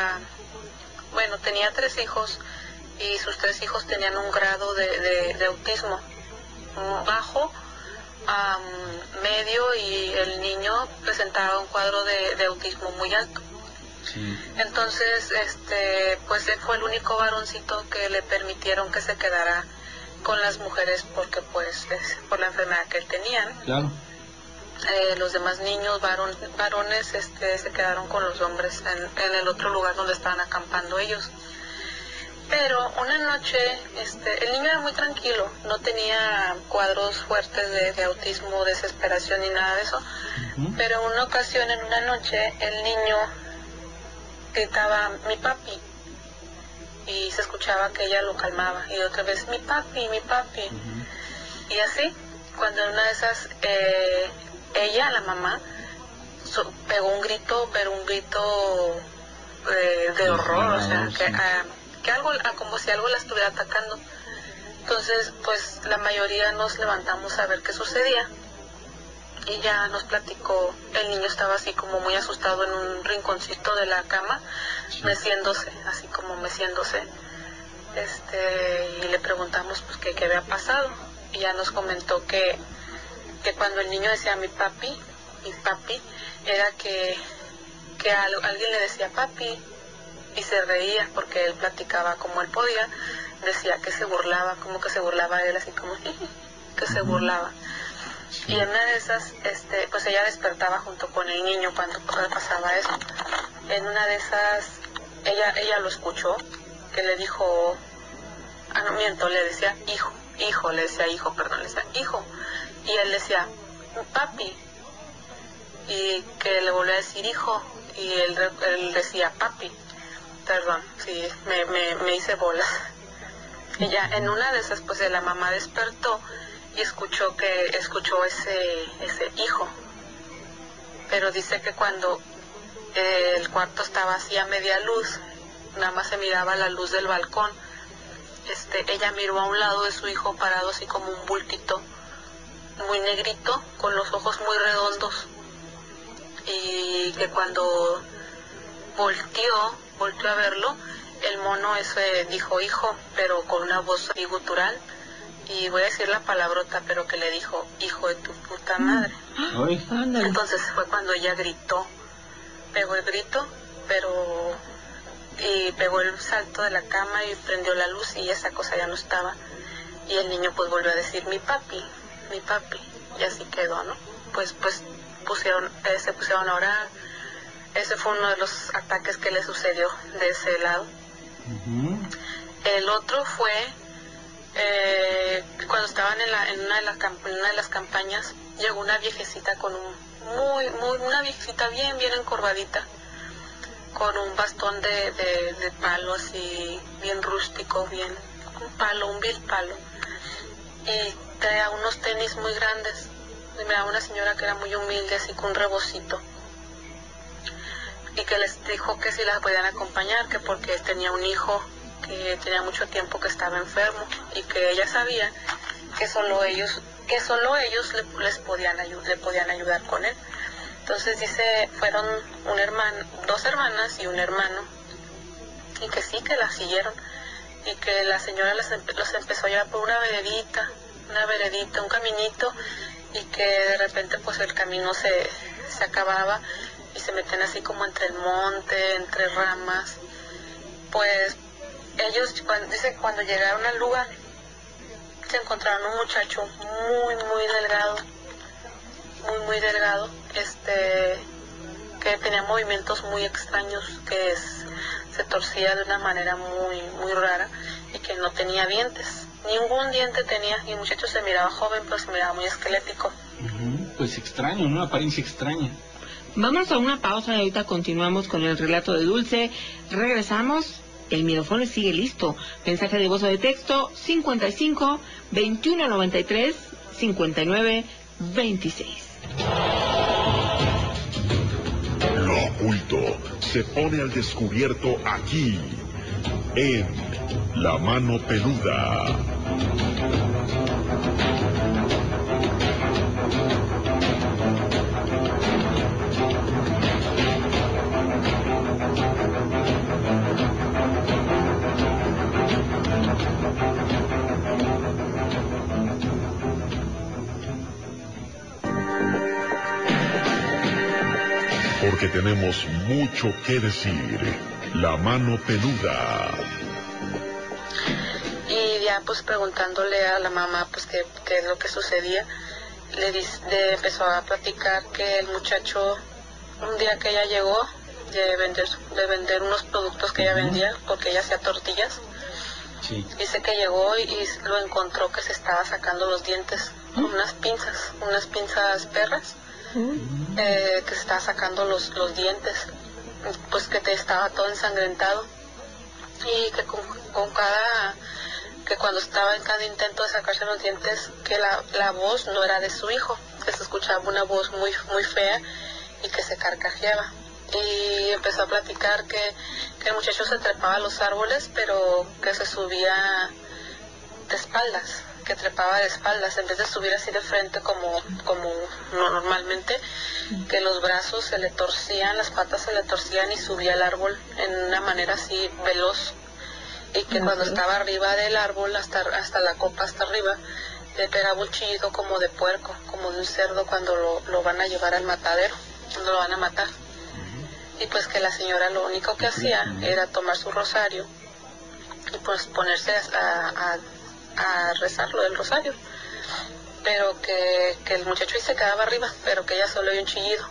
tenía 3 hijos, y sus 3 hijos tenían un grado de autismo bajo, medio, y el niño presentaba un cuadro de autismo muy alto. Sí. Entonces, pues él fue el único varoncito que le permitieron que se quedara con las mujeres, porque pues por la enfermedad que él tenía, ¿no? Claro. Los demás niños varones se quedaron con los hombres en el otro lugar donde estaban acampando ellos. Pero una noche, el niño era muy tranquilo, no tenía cuadros fuertes de autismo, desesperación ni nada de eso. Pero en una ocasión, en una noche, el niño gritaba, mi papi, y se escuchaba que ella lo calmaba, y otra vez, mi papi, mi papi. Y así, cuando en una de esas, ella, la mamá, pegó un grito, pero un grito de horror, o sea, que algo, como si algo la estuviera atacando. Entonces, pues la mayoría nos levantamos a ver qué sucedía. Y ya nos platicó, el niño estaba así como muy asustado en un rinconcito de la cama, meciéndose, así como meciéndose. Y le preguntamos pues qué había pasado. Y ya nos comentó que cuando el niño decía mi papi, era que alguien le decía papi, y se reía porque él platicaba como él podía, decía que se burlaba, como que se burlaba de él, así como que se burlaba. Y en una de esas, pues ella despertaba junto con el niño cuando pasaba eso. En una de esas, ella lo escuchó, que le dijo, le decía hijo, le decía hijo, y él decía, papi, y que le volvió a decir hijo, y él decía papi, perdón, sí, me hice bolas. Y ya en una de esas, pues la mamá despertó y escuchó ese hijo, pero dice que cuando el cuarto estaba así a media luz, nada más se miraba la luz del balcón, ella miró a un lado de su hijo parado así como un bultito muy negrito con los ojos muy redondos, y que cuando volteó a verlo, el mono ese dijo hijo, pero con una voz gutural, y voy a decir la palabrota, pero que le dijo, hijo de tu puta madre. Entonces fue cuando ella gritó, pegó el grito, y pegó el salto de la cama y prendió la luz, y esa cosa ya no estaba, y el niño pues volvió a decir mi papi, y así quedó, ¿no? Pues pusieron a orar. Ese fue uno de los ataques que le sucedió de ese lado. El otro fue cuando estaban en una de las campañas, llegó una viejecita con una viejecita bien encorvadita, con un bastón de palo así, bien rústico, un vil palo, y traía unos tenis muy grandes. Y me daba una señora que era muy humilde, así con un rebocito, y que les dijo que si las podían acompañar, que porque tenía un hijo que tenía mucho tiempo que estaba enfermo, y que ella sabía que solo ellos le podían ayudar con él. Entonces dice, fueron dos hermanas y un hermano, y que sí, que las siguieron, y que la señora los empezó a llevar por una veredita, un caminito, y que de repente pues el camino se acababa y se meten así como entre el monte, entre ramas. Pues ellos, cuando llegaron al lugar, se encontraron un muchacho muy delgado, muy delgado, que tenía movimientos muy extraños, que se torcía de una manera muy rara, y que no tenía dientes, ningún diente tenía, y el muchacho se miraba joven, pero se miraba muy esquelético. Pues extraño, ¿no? Apariencia extraña. Vamos a una pausa y ahorita continuamos con el relato de Dulce. Regresamos. El micrófono sigue listo. Mensaje de voz o de texto 55 21 93 59 26. Lo oculto se pone al descubierto aquí, en La Mano Peluda. Porque tenemos mucho que decir. La Mano Peluda. Y ya pues preguntándole a la mamá pues qué es lo que sucedía, empezó a platicar que el muchacho, un día que ella llegó de vender unos productos que ella vendía, porque ella hacía tortillas, sí. Dice que llegó y lo encontró que se estaba sacando los dientes con unas pinzas perras, que se estaba sacando los dientes, pues que estaba todo ensangrentado, y que que cuando estaba en cada intento de sacarse los dientes, que la voz no era de su hijo, que se escuchaba una voz muy fea y que se carcajeaba. Y empezó a platicar que el muchacho se trepaba a los árboles, pero que se subía de espaldas, que trepaba de espaldas, en vez de subir así de frente como normalmente, que los brazos se le torcían, las patas se le torcían y subía al árbol en una manera así veloz. Y que cuando estaba arriba del árbol, hasta la copa, hasta arriba, le pegaba un chillido como de puerco, como de un cerdo cuando lo van a llevar al matadero, cuando lo van a matar. Y pues que la señora lo único que hacía era tomar su rosario y pues ponerse a rezarlo del rosario. Pero que el muchacho ahí se quedaba arriba, pero que ella solo oía un chillido.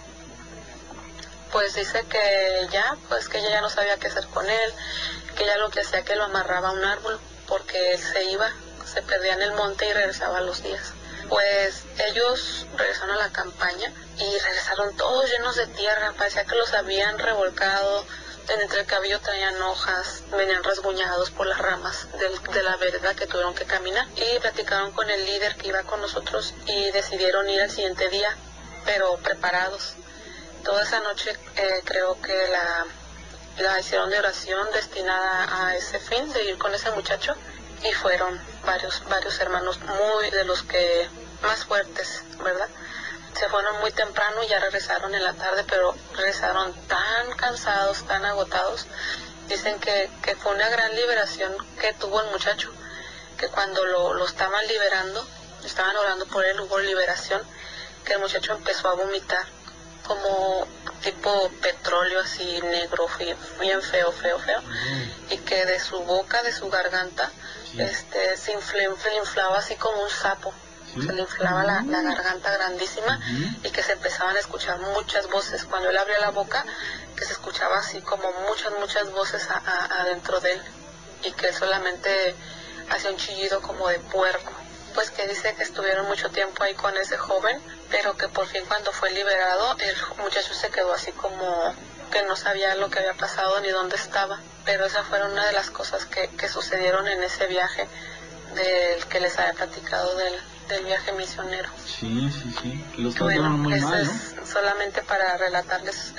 Pues dice que ella ya no sabía qué hacer con él, que ella lo que hacía que lo amarraba a un árbol, porque él se perdía en el monte y regresaba a los días. Pues ellos regresaron a la campaña y regresaron todos llenos de tierra, parecía que los habían revolcado, entre el cabello traían hojas, venían rasguñados por las ramas de la vereda que tuvieron que caminar. Y platicaron con el líder que iba con nosotros y decidieron ir al siguiente día, pero preparados. Toda esa noche creo que la hicieron de oración destinada a ese fin, de ir con ese muchacho, y fueron varios hermanos de los que más fuertes, ¿verdad? Se fueron muy temprano y ya regresaron en la tarde, pero regresaron tan cansados, tan agotados. Dicen que fue una gran liberación que tuvo el muchacho, que cuando lo estaban liberando, estaban orando por él, hubo liberación, que el muchacho empezó a vomitar como tipo petróleo así negro, bien feo, y que de su boca, de su garganta, se inflaba así como un sapo, ¿sí? Se le inflaba la garganta grandísima y que se empezaban a escuchar muchas voces. Cuando él abría la boca, que se escuchaba así como muchas voces adentro de él y que él solamente hacía un chillido como de puerco. Pues que dice que estuvieron mucho tiempo ahí con ese joven, pero que por fin cuando fue liberado, el muchacho se quedó así como que no sabía lo que había pasado ni dónde estaba. Pero esa fue una de las cosas que sucedieron en ese viaje del que les había platicado del viaje misionero. Sí. Los trataron muy mal, ¿no? Es solamente para relatarles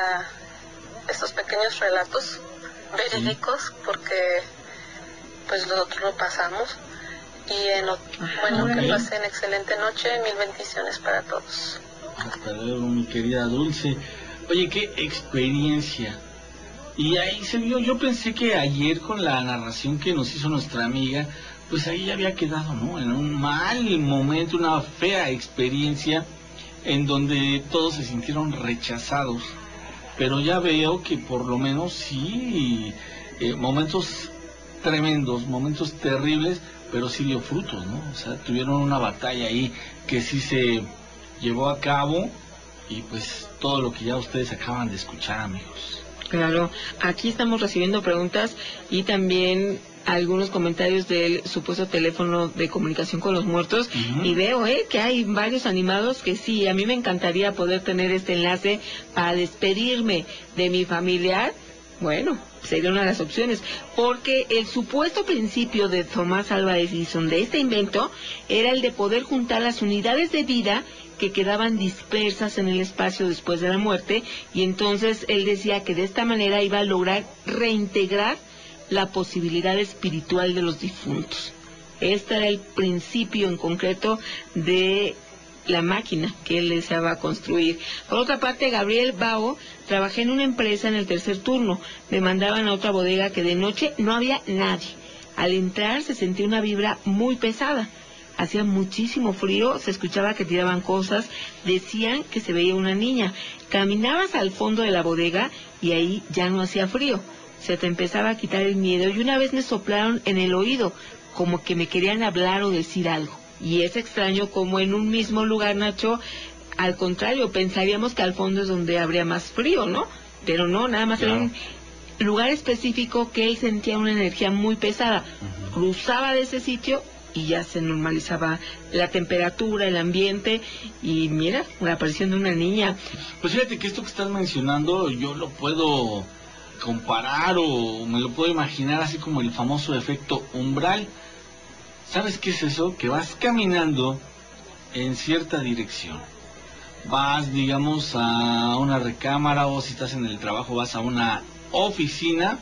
estos pequeños relatos verídicos, porque pues nosotros lo pasamos. Y bueno, que pasen excelente noche, 1000 bendiciones para todos. Hasta luego, mi querida Dulce. Oye, qué experiencia. Y ahí se vio, yo pensé que ayer con la narración que nos hizo nuestra amiga, pues ahí ya había quedado, ¿no? En un mal momento, una fea experiencia en donde todos se sintieron rechazados. Pero ya veo que por lo menos sí, momentos tremendos, momentos terribles, pero sí dio frutos, ¿no? O sea, tuvieron una batalla ahí que sí se llevó a cabo y pues todo lo que ya ustedes acaban de escuchar, amigos. Claro, aquí estamos recibiendo preguntas y también algunos comentarios del supuesto teléfono de comunicación con los muertos y veo que hay varios animados que sí, a mí me encantaría poder tener este enlace para despedirme de mi familiar. Bueno, sería una de las opciones, porque el supuesto principio de Thomas Alva Edison de este invento era el de poder juntar las unidades de vida que quedaban dispersas en el espacio después de la muerte, y entonces él decía que de esta manera iba a lograr reintegrar la posibilidad espiritual de los difuntos. Este era el principio en concreto de la máquina que él deseaba construir. Por otra parte, Gabriel Bao: trabajé en una empresa en el tercer turno. Me mandaban a otra bodega que de noche no había nadie. Al entrar se sentía una vibra muy pesada. Hacía muchísimo frío, se escuchaba que tiraban cosas, decían que se veía una niña. Caminabas al fondo de la bodega y ahí ya no hacía frío. Se te empezaba a quitar el miedo y una vez me soplaron en el oído, como que me querían hablar o decir algo. Y es extraño como en un mismo lugar, Nacho, al contrario, pensaríamos que al fondo es donde habría más frío, ¿no? Pero no, nada más era un lugar específico que él sentía una energía muy pesada. Cruzaba de ese sitio y ya se normalizaba la temperatura, el ambiente, y mira, la aparición de una niña. Pues fíjate que esto que estás mencionando yo lo puedo comparar o me lo puedo imaginar así como el famoso efecto umbral. ¿Sabes qué es eso? Que vas caminando en cierta dirección. Vas, digamos, a una recámara, o si estás en el trabajo vas a una oficina,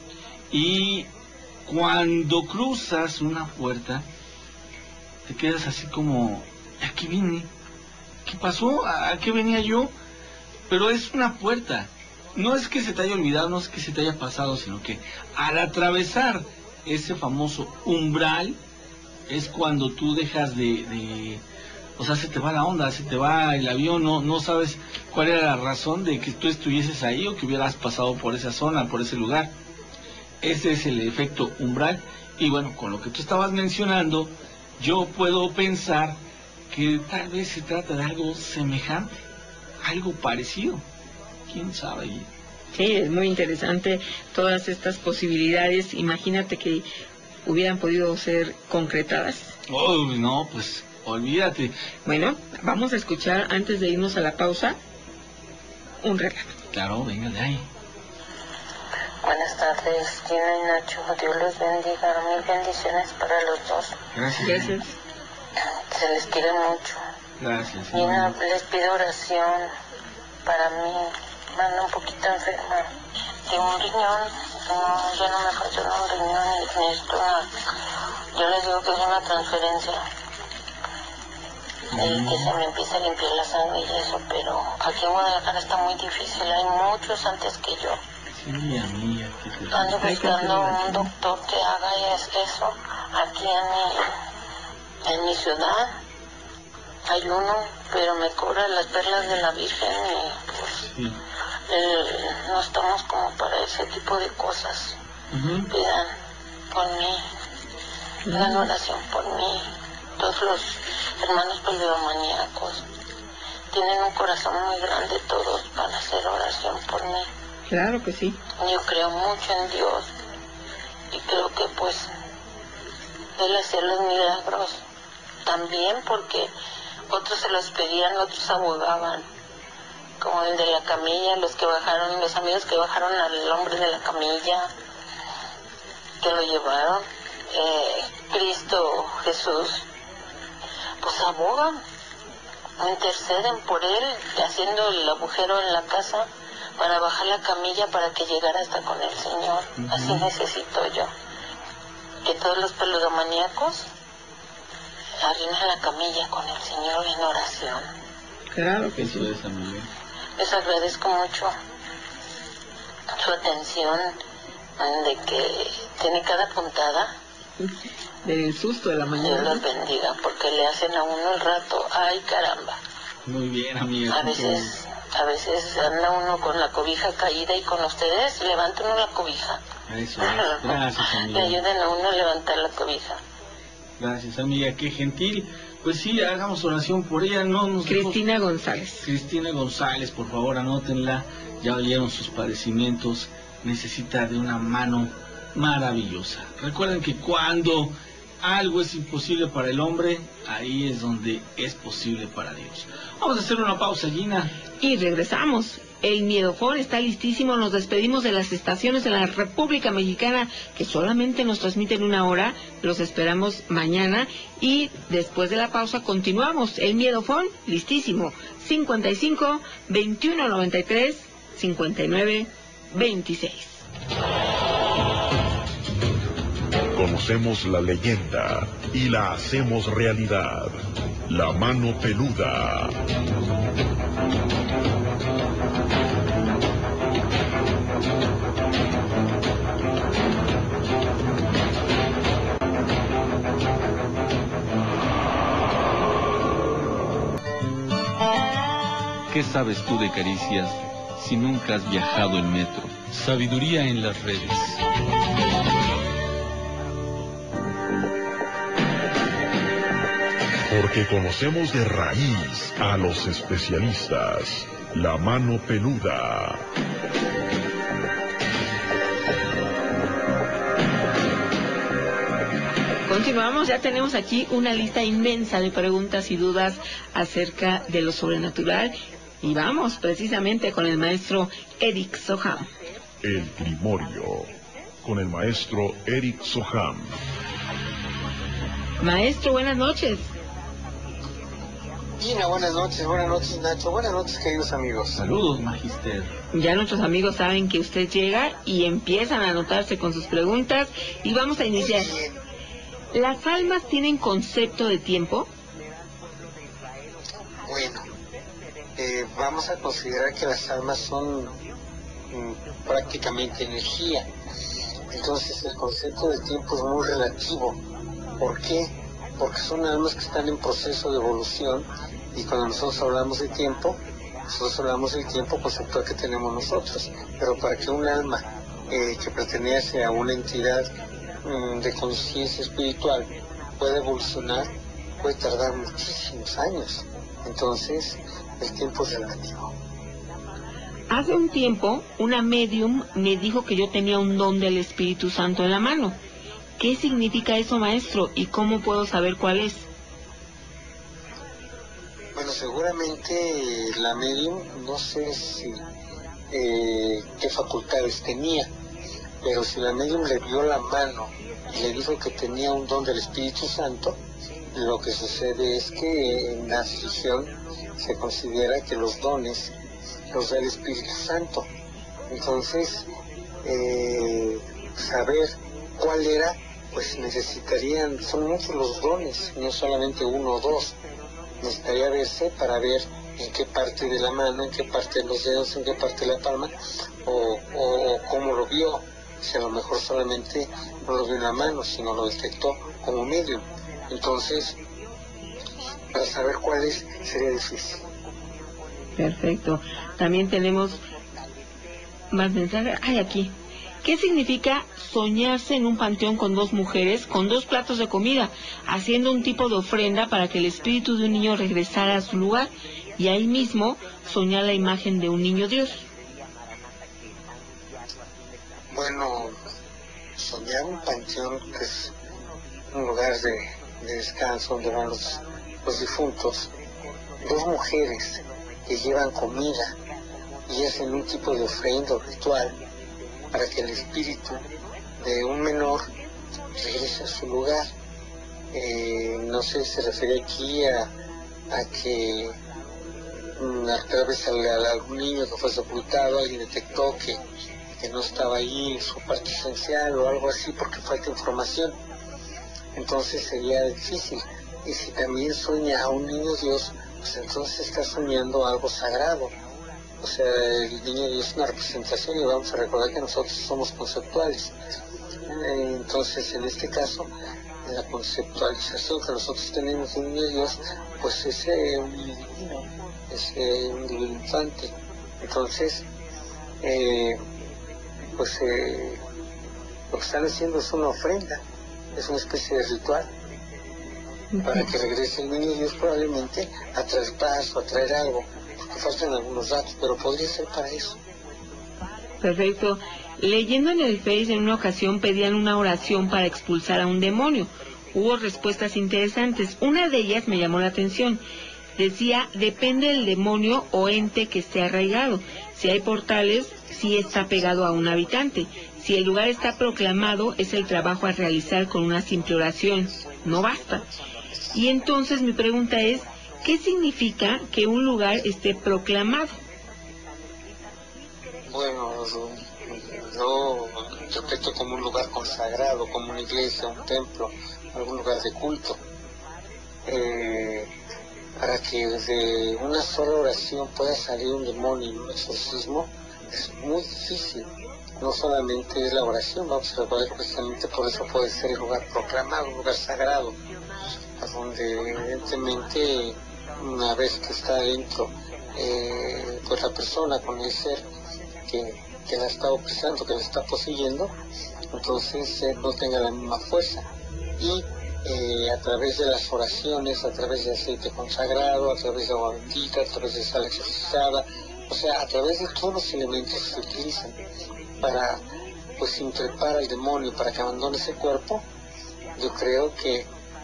y cuando cruzas una puerta te quedas así como, ¿a qué vine? ¿Qué pasó? ¿A qué venía yo? Pero es una puerta. No es que se te haya olvidado, no es que se te haya pasado, sino que al atravesar ese famoso umbral es cuando tú dejas o sea, se te va la onda, se te va el avión, no sabes cuál era la razón de que tú estuvieses ahí o que hubieras pasado por esa zona, por ese lugar. Ese es el efecto umbral. Y bueno, con lo que tú estabas mencionando, yo puedo pensar que tal vez se trata de algo semejante, algo parecido. ¿Quién sabe? Sí, es muy interesante todas estas posibilidades. Imagínate que hubieran podido ser concretadas. Oh, no, pues olvídate. Bueno, vamos a escuchar antes de irnos a la pausa un relato. Claro, venga de ahí. Buenas tardes, Gina y Nacho. Dios los bendiga. 1000 bendiciones para los dos. Gracias. Se les quiere mucho. Gracias. Gina, les pido oración para mí. Ando un poquito enferma de un riñón. Ya no me funciona un riñón y necesito yo les digo que es una transferencia. Que se me empieza a limpiar la sangre y eso, pero aquí en Guadalajara está muy difícil. Hay muchos antes que yo. Sí, amiga. Ando buscando un doctor que haga eso aquí en mi ciudad. Hay uno, pero me cobra las perlas de la Virgen y pues no estamos como para ese tipo de cosas. Pidan por mí, pidan oración por mí. Todos hermanos polidomaníacos. Tienen un corazón muy grande todos para hacer oración por mí. Claro que sí. Yo creo mucho en Dios y creo que pues Él hacía los milagros también, porque otros se los pedían, otros abogaban, como el de la camilla, los amigos que bajaron al hombre de la camilla, que lo llevaron, Cristo Jesús, pues abogan, interceden por él, haciendo el agujero en la casa para bajar la camilla para que llegara hasta con el Señor. Así necesito yo, que todos los peludomaníacos arrimen la camilla con el Señor en oración. Claro que sí. Les agradezco mucho su atención, de que tiene cada puntada. Del susto de la mañana. Dios los bendiga, porque le hacen a uno el rato. Ay, caramba. Muy bien, amiga. A veces anda uno con la cobija caída y con ustedes levanta uno la cobija. Eso, gracias, amiga. Le ayuden a uno a levantar la cobija. Gracias, amiga, qué gentil. Pues sí, hagamos oración por ella. Cristina González. Cristina González, por favor, anótenla. Ya oyeron sus padecimientos. Necesita de una mano maravillosa. Recuerden que cuando algo es imposible para el hombre, ahí es donde es posible para Dios. Vamos a hacer una pausa, Gina. Y regresamos. El Miedofón está listísimo. Nos despedimos de las estaciones de la República Mexicana que solamente nos transmiten 1 hora. Los esperamos mañana y después de la pausa continuamos. El Miedofón, listísimo. 55 21 93 59 26. Conocemos la leyenda y la hacemos realidad. La mano peluda. ¿Qué sabes tú de caricias si nunca has viajado en metro? Sabiduría en las redes. Porque conocemos de raíz a los especialistas. La mano peluda. Continuamos, ya tenemos aquí una lista inmensa de preguntas y dudas acerca de lo sobrenatural. Y vamos precisamente con el maestro Eric Soham. El Grimorio, con el maestro Eric Soham. Maestro, buenas noches. Gina, buenas noches Nacho, buenas noches queridos amigos. Saludos, magister. Ya nuestros amigos saben que usted llega y empiezan a anotarse con sus preguntas y vamos a iniciar. ¿Las almas tienen concepto de tiempo? Bueno, vamos a considerar que las almas son prácticamente energía. Entonces el concepto de tiempo es muy relativo. ¿Por qué? Porque son almas que están en proceso de evolución y cuando nosotros hablamos de tiempo, nosotros hablamos del tiempo conceptual que tenemos nosotros. Pero para que un alma que pertenece a una entidad de conciencia espiritual pueda evolucionar, puede tardar muchísimos años. Entonces, el tiempo es relativo. Hace un tiempo, una medium me dijo que yo tenía un don del Espíritu Santo en la mano. ¿Qué significa eso, maestro? ¿Y cómo puedo saber cuál es? Bueno, seguramente la medium, no sé si qué facultades tenía, pero si la medium le vio la mano y le dijo que tenía un don del Espíritu Santo, lo que sucede es que en la religión se considera que los dones los da el Espíritu Santo. Entonces, saber cuál era, pues necesitarían, son muchos los dones, no solamente 1 o 2. Necesitaría verse para ver en qué parte de la mano, en qué parte de los dedos, en qué parte de la palma, o cómo lo vio. Si a lo mejor solamente no lo vio en la mano, sino lo detectó como medium. Entonces, para saber cuál es, sería difícil. Perfecto. También tenemos más mensajes. Aquí. ¿Qué significa soñarse en un panteón con 2 mujeres, con 2 platos de comida, haciendo un tipo de ofrenda para que el espíritu de un niño regresara a su lugar, y ahí mismo soñar la imagen de un niño Dios. Bueno, soñar un panteón, que es un lugar de descanso donde van los difuntos, 2 mujeres que llevan comida y hacen un tipo de ofrenda o ritual para que el espíritu de un menor regrese a su lugar. No sé si se refiere aquí a que tal vez algún niño que fue sepultado, alguien detectó que no estaba ahí en su parte esencial o algo así porque falta información. Entonces sería difícil. Y si también sueña a un niño Dios, pues entonces está soñando algo sagrado. O sea, el niño Dios es una representación y vamos a recordar que nosotros somos conceptuales. Entonces, en este caso, la conceptualización que nosotros tenemos de un niño Dios, pues es un niño divino, es un divino infante. Entonces, lo que están haciendo es una ofrenda, es una especie de ritual para que regrese el niño Dios, probablemente a traer paz o a traer algo, porque faltan algunos datos, pero podría ser para eso. Perfecto. Leyendo en el Face, en una ocasión pedían una oración para expulsar a un demonio. Hubo respuestas interesantes. Una de ellas me llamó la atención. Decía, depende del demonio o ente que esté arraigado. Si hay portales, sí está pegado a un habitante. Si el lugar está proclamado, es el trabajo a realizar con una simple oración. No basta. Y entonces mi pregunta es, ¿qué significa que un lugar esté proclamado? Bueno, yo interpreto como un lugar consagrado, como una iglesia, un templo, algún lugar de culto. Para que desde una sola oración pueda salir un demonio y un exorcismo, es muy difícil. No solamente es la oración, vamos a recordar que precisamente por eso puede ser el lugar proclamado, un lugar sagrado, a donde evidentemente una vez que está dentro, pues la persona con el ser que la está opresando, que la está poseyendo, entonces no tenga la misma fuerza. Y a través de las oraciones, a través de aceite consagrado, a través de agua bendita, a través de sal exorcizada, o sea, a través de todos los elementos que se utilizan para pues increpar al demonio, para que abandone ese cuerpo, yo creo que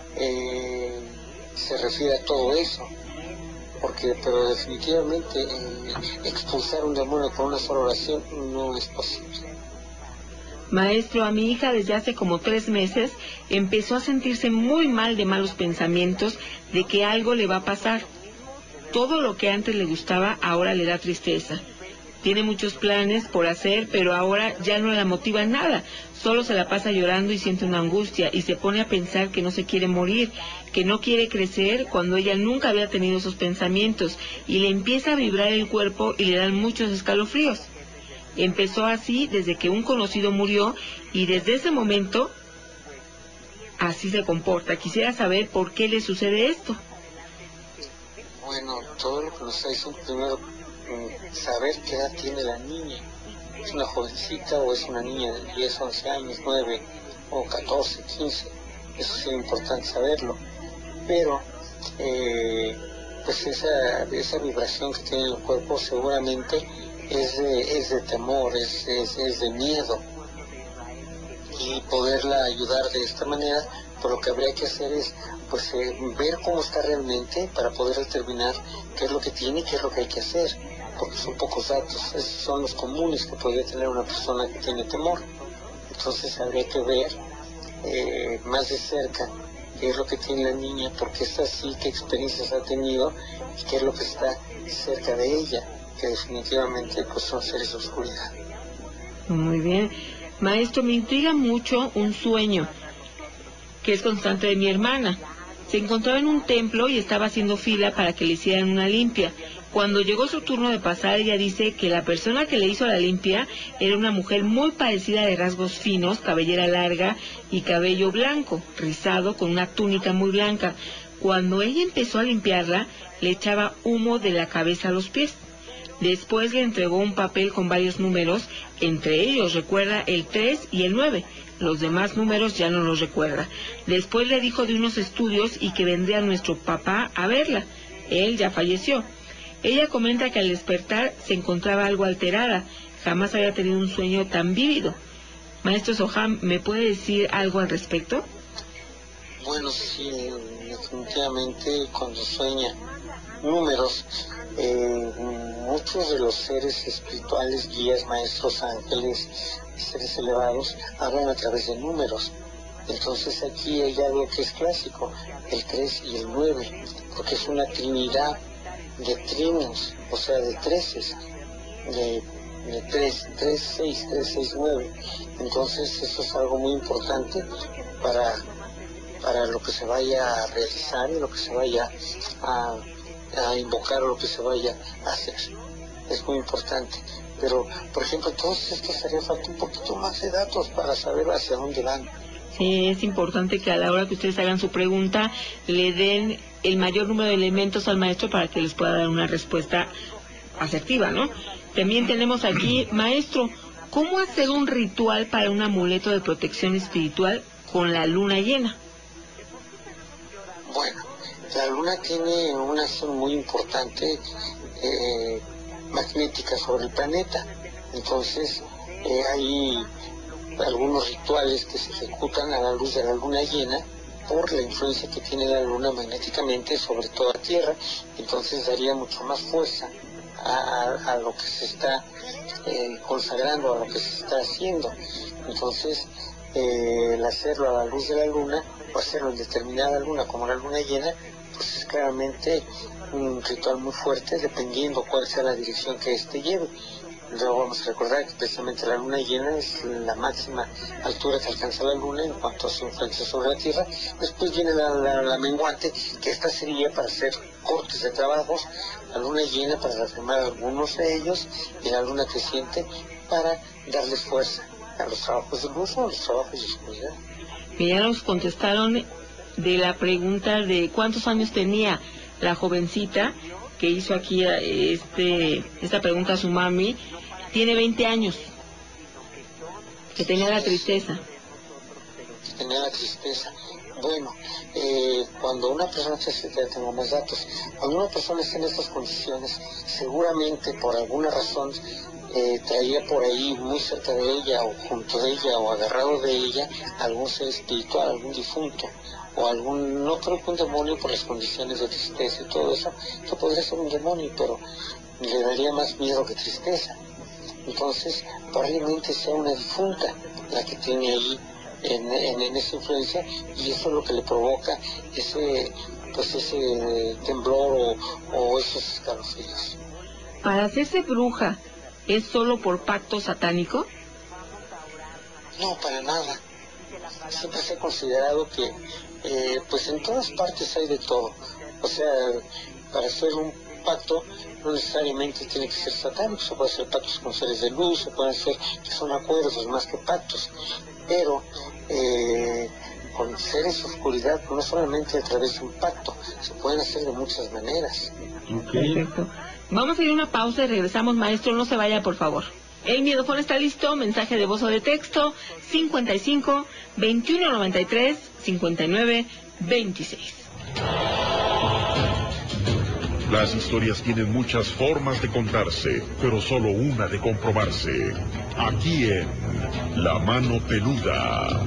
se refiere a todo eso, pero definitivamente expulsar un demonio con una sola oración no es posible. Maestro, a mi hija desde hace como 3 meses empezó a sentirse muy mal de malos pensamientos, de que algo le va a pasar. Todo lo que antes le gustaba ahora le da tristeza. Tiene muchos planes por hacer, pero ahora ya no la motiva nada. Solo se la pasa llorando y siente una angustia y se pone a pensar que no se quiere morir, que no quiere crecer cuando ella nunca había tenido esos pensamientos, y le empieza a vibrar el cuerpo y le dan muchos escalofríos. Empezó así desde que un conocido murió y desde ese momento así se comporta. Quisiera saber por qué le sucede esto. Bueno, todo lo que nos dice primero, saber qué edad tiene la niña. ¿Es una jovencita o es una niña de 10, 11 años, 9 o 14, 15? Eso sí es importante saberlo. Pero, pues esa vibración que tiene el cuerpo seguramente es de temor, es de miedo. Y poderla ayudar de esta manera, por lo que habría que hacer es pues ver cómo está realmente para poder determinar qué es lo que tiene y qué es lo que hay que hacer, porque son pocos datos, esos son los comunes que podría tener una persona que tiene temor. Entonces habría que ver más de cerca qué es lo que tiene la niña, por qué está así, qué experiencias ha tenido y qué es lo que está cerca de ella, que definitivamente pues son seres de oscuridad. Muy bien. Maestro, me intriga mucho un sueño que es constante de mi hermana. Se encontraba en un templo y estaba haciendo fila para que le hicieran una limpia. Cuando llegó su turno de pasar, ella dice que la persona que le hizo la limpia era una mujer muy parecida, de rasgos finos, cabellera larga y cabello blanco, rizado, con una túnica muy blanca. Cuando ella empezó a limpiarla, le echaba humo de la cabeza a los pies. Después le entregó un papel con varios números, entre ellos recuerda el 3 y el 9. Los demás números ya no los recuerda. Después le dijo de unos estudios y que vendría nuestro papá a verla. Él ya falleció. Ella comenta que al despertar se encontraba algo alterada. Jamás había tenido un sueño tan vívido. Maestro Soham, ¿me puede decir algo al respecto? Bueno, sí, definitivamente cuando sueña números, muchos de los seres espirituales, guías, maestros, ángeles, seres elevados, hablan a través de números. Entonces aquí hay algo que es clásico, el 3 y el 9, porque es una trinidad de trinos, o sea, de 13, de 3, 6, 3, 6, 9. Entonces eso es algo muy importante para lo que se vaya a realizar y lo que se vaya a invocar o lo que se vaya a hacer. Es muy importante. Pero, por ejemplo, todos estos haría falta un poquito más de datos para saber hacia dónde van. Sí, es importante que a la hora que ustedes hagan su pregunta le den el mayor número de elementos al maestro para que les pueda dar una respuesta asertiva, ¿no? También tenemos aquí, maestro, ¿cómo hacer un ritual para un amuleto de protección espiritual con la luna llena? Bueno, la luna tiene una acción muy importante magnética sobre el planeta. Entonces hay algunos rituales que se ejecutan a la luz de la luna llena por la influencia que tiene la luna magnéticamente sobre toda Tierra. Entonces daría mucho más fuerza a lo que se está consagrando, a lo que se está haciendo. Entonces el hacerlo a la luz de la luna o hacerlo en determinada luna como la luna llena, pues es claramente un ritual muy fuerte, dependiendo cuál sea la dirección que éste lleve. Luego vamos a recordar que precisamente la luna llena es la máxima altura que alcanza la luna en cuanto a su influencia sobre la Tierra. Después viene la menguante, que esta sería para hacer cortes de trabajos, la luna llena para reafirmar algunos de ellos, y la luna creciente para darles fuerza a los trabajos de luz o a los trabajos de oscuridad. Que ya nos contestaron de la pregunta de cuántos años tenía la jovencita que hizo aquí esta pregunta a su mami. Tiene 20 años, que tenía la tristeza. Tenía la tristeza. Bueno, cuando una persona, ya tengo más datos, cuando una persona está en estas condiciones, seguramente por alguna razón traía por ahí muy cerca de ella, o junto de ella, o agarrado de ella, algún ser espiritual, algún difunto, o algún, no creo que un demonio por las condiciones de tristeza y todo eso, que podría ser un demonio, pero le daría más miedo que tristeza. Entonces, probablemente sea una difunta la que tiene ahí en esa influencia, y eso es lo que le provoca ese temblor o esos escalofríos. ¿Para hacerse bruja es solo por pacto satánico? No, para nada. Siempre se ha considerado que pues en todas partes hay de todo. O sea, para hacer un pacto no necesariamente tiene que ser satánico, se puede hacer pactos con seres de luz, se pueden hacer, que son acuerdos más que pactos, pero con seres de oscuridad no solamente a través de un pacto, se pueden hacer de muchas maneras. Perfecto. Vamos a ir a una pausa y regresamos, maestro, no se vaya por favor. El miedofón está listo, mensaje de voz o de texto, 55 21 93 59 26. Las historias tienen muchas formas de contarse, pero solo una de comprobarse. Aquí en La Mano Peluda.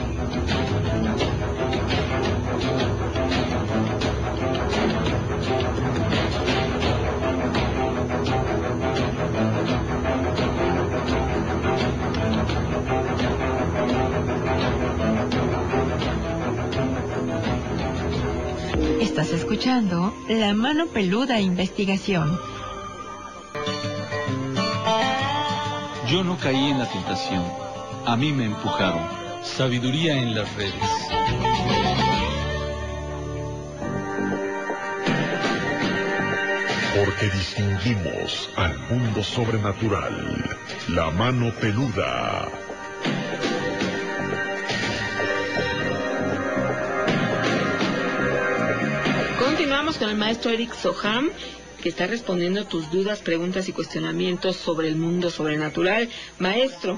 Estás escuchando La Mano Peluda Investigación. Yo no caí en la tentación. A mí me empujaron. Sabiduría en las redes. Porque distinguimos al mundo sobrenatural. La Mano Peluda. Continuamos con el maestro Eric Soham, que está respondiendo a tus dudas, preguntas y cuestionamientos sobre el mundo sobrenatural. Maestro,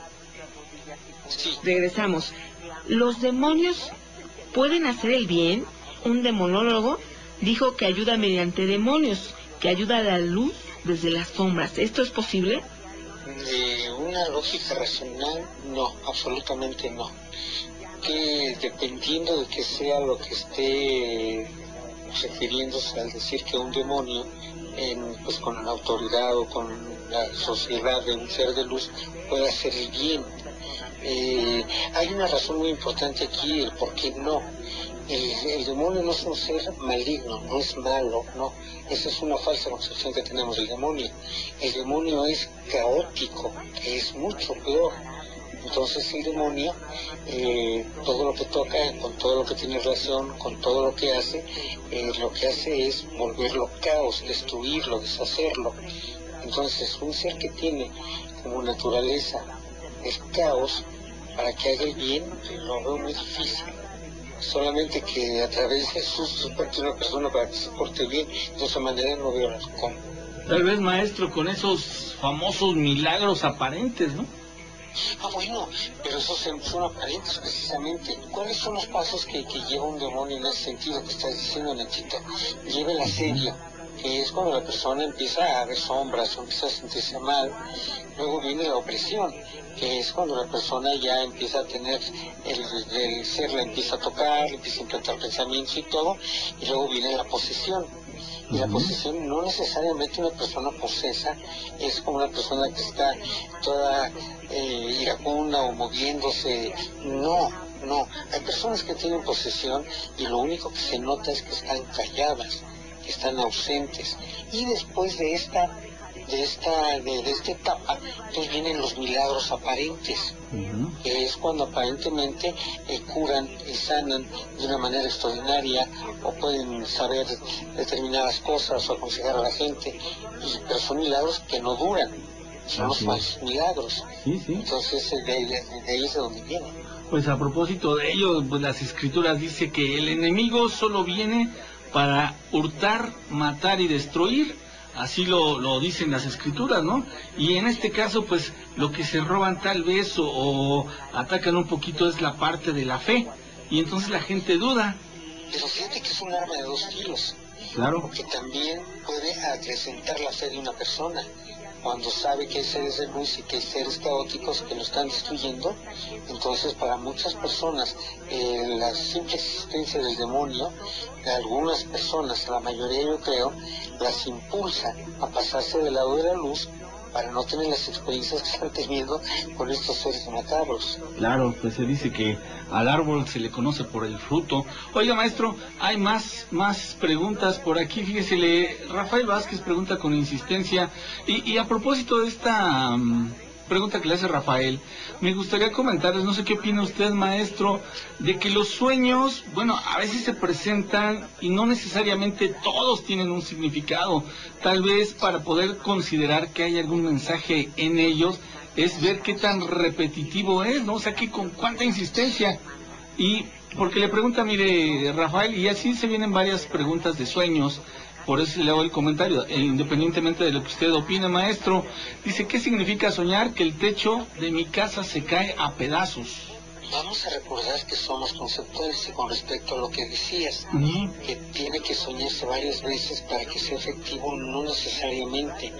regresamos. ¿Los demonios pueden hacer el bien? Un demonólogo dijo que ayuda mediante demonios, que ayuda a la luz desde las sombras. ¿Esto es posible? De una lógica racional, no, absolutamente no. Que dependiendo de que sea lo que esté refiriéndose al decir que un demonio, pues con la autoridad o con la sociedad de un ser de luz, puede hacer el bien. Hay una razón muy importante aquí, el por qué no. El demonio no es un ser maligno, no es malo, no. Esa es una falsa concepción que tenemos del demonio. El demonio es caótico, que es mucho peor. Entonces el demonio, todo lo que toca, con todo lo que tiene relación, con todo lo que hace es volverlo caos, destruirlo, deshacerlo. Entonces un ser que tiene como naturaleza el caos, para que haga el bien, lo veo muy difícil. Solamente que a través de Jesús se porte una persona para que se porte bien, de esa manera no veo cómo. Tal vez, maestro, con esos famosos milagros aparentes, ¿no? Bueno, pero esos son aparentes precisamente. ¿Cuáles son los pasos que lleva un demonio en ese sentido que estás diciendo, Nachito? Lleva el asedio, que es cuando la persona empieza a ver sombras o empieza a sentirse mal. Luego viene la opresión, que es cuando la persona ya empieza a tener el ser, la empieza a tocar, empieza a implantar pensamientos y todo, y luego viene la posesión. Y la posesión no necesariamente una persona posesa es como una persona que está toda iracunda o moviéndose. No, hay personas que tienen posesión y lo único que se nota es que están calladas, que están ausentes. Y después de esta etapa, entonces vienen los milagros aparentes, que es cuando aparentemente curan y sanan de una manera extraordinaria, o pueden saber determinadas cosas o aconsejar a la gente, pero son milagros que no duran, son los falsos milagros. Entonces de ahí es de donde viene. Pues a propósito de ello, pues las escrituras dice que el enemigo solo viene para hurtar, matar y destruir. Así lo dicen las escrituras, ¿no? Y en este caso, pues, lo que se roban tal vez o atacan un poquito es la parte de la fe. Y entonces la gente duda. Pero fíjate que es un arma de dos filos. Claro. Porque también puede acrecentar la fe de una persona. Cuando sabe que hay seres de luz y que hay seres caóticos que lo están destruyendo, entonces para muchas personas la simple existencia del demonio, algunas personas, la mayoría yo creo, las impulsa a pasarse del lado de la luz para no tener las experiencias que están teniendo con estos seres macabros. Claro, pues se dice que al árbol se le conoce por el fruto. Oiga, maestro, hay más preguntas por aquí. Fíjese, Rafael Vázquez pregunta con insistencia. Y a propósito de esta pregunta que le hace Rafael, me gustaría comentarles, no sé qué opina usted, maestro, de que los sueños, bueno, a veces se presentan y no necesariamente todos tienen un significado. Tal vez para poder considerar que hay algún mensaje en ellos es ver qué tan repetitivo es, ¿no? O sea, que con cuánta insistencia. Y porque le pregunta, mire, Rafael, y así se vienen varias preguntas de sueños. Por eso le hago el comentario, independientemente de lo que usted opine, maestro. Dice, ¿qué significa soñar que el techo de mi casa se cae a pedazos? Vamos a recordar que somos conceptuales con respecto a lo que decías, que tiene que soñarse varias veces para que sea efectivo, no necesariamente.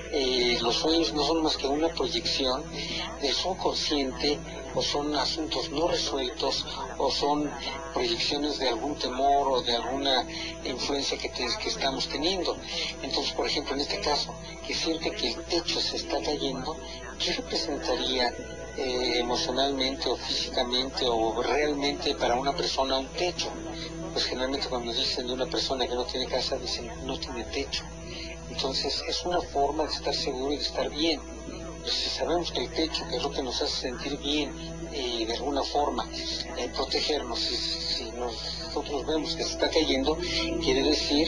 Los sueños no son más que una proyección del subconsciente, o son asuntos no resueltos, o son proyecciones de algún temor o de alguna influencia que estamos teniendo. Entonces, por ejemplo, en este caso, que siente que el techo se está cayendo, ¿qué representaría emocionalmente o físicamente o realmente para una persona un techo? Pues generalmente cuando dicen de una persona que no tiene casa, dicen no tiene techo. Entonces es una forma de estar seguro y de estar bien. Pues si sabemos que el techo, que es lo que nos hace sentir bien y de alguna forma protegernos, si nosotros vemos que se está cayendo, quiere decir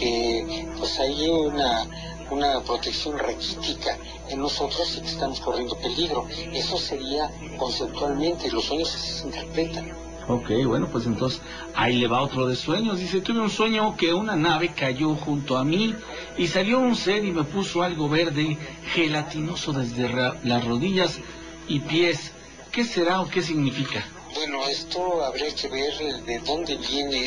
que pues hay una protección raquítica en nosotros y que estamos corriendo peligro. Eso sería conceptualmente, los sueños se interpretan. Ok, bueno, pues entonces ahí le va otro de sueños. Dice, tuve un sueño que una nave cayó junto a mí y salió un ser y me puso algo verde, gelatinoso desde las rodillas y pies. ¿Qué será o qué significa? Bueno, esto habría que ver de dónde viene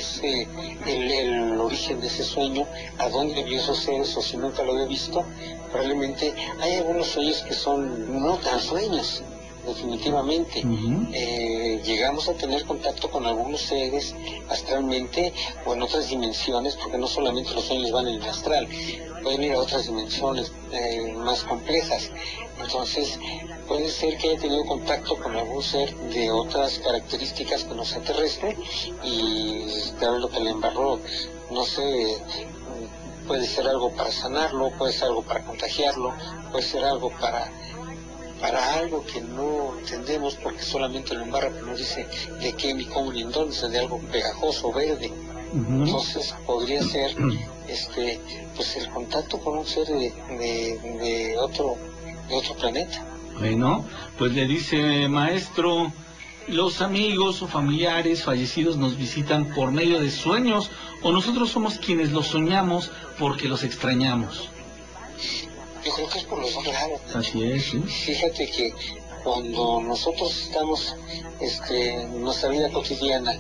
el origen de ese sueño, a dónde vio esos seres, o si nunca lo había visto. Probablemente hay algunos sueños que son no tan sueños, definitivamente. Llegamos a tener contacto con algunos seres astralmente o en otras dimensiones, porque no solamente los sueños van en el astral, pueden ir a otras dimensiones más complejas. Entonces, puede ser que haya tenido contacto con algún ser de otras características que no sea terrestre y claro, lo que le embarró, no sé, puede ser algo para sanarlo, puede ser algo para contagiarlo, puede ser algo para algo que no entendemos porque solamente lo embarra, pero no dice de qué, ni cómo, ni en dónde, de algo pegajoso, verde. Entonces podría ser pues el contacto con un ser de otro planeta. Bueno, pues le dice, maestro, los amigos o familiares fallecidos nos visitan por medio de sueños o nosotros somos quienes los soñamos porque los extrañamos. Yo creo que es por los dos lados. Así es, ¿sí? Fíjate que cuando nosotros estamos en nuestra vida cotidiana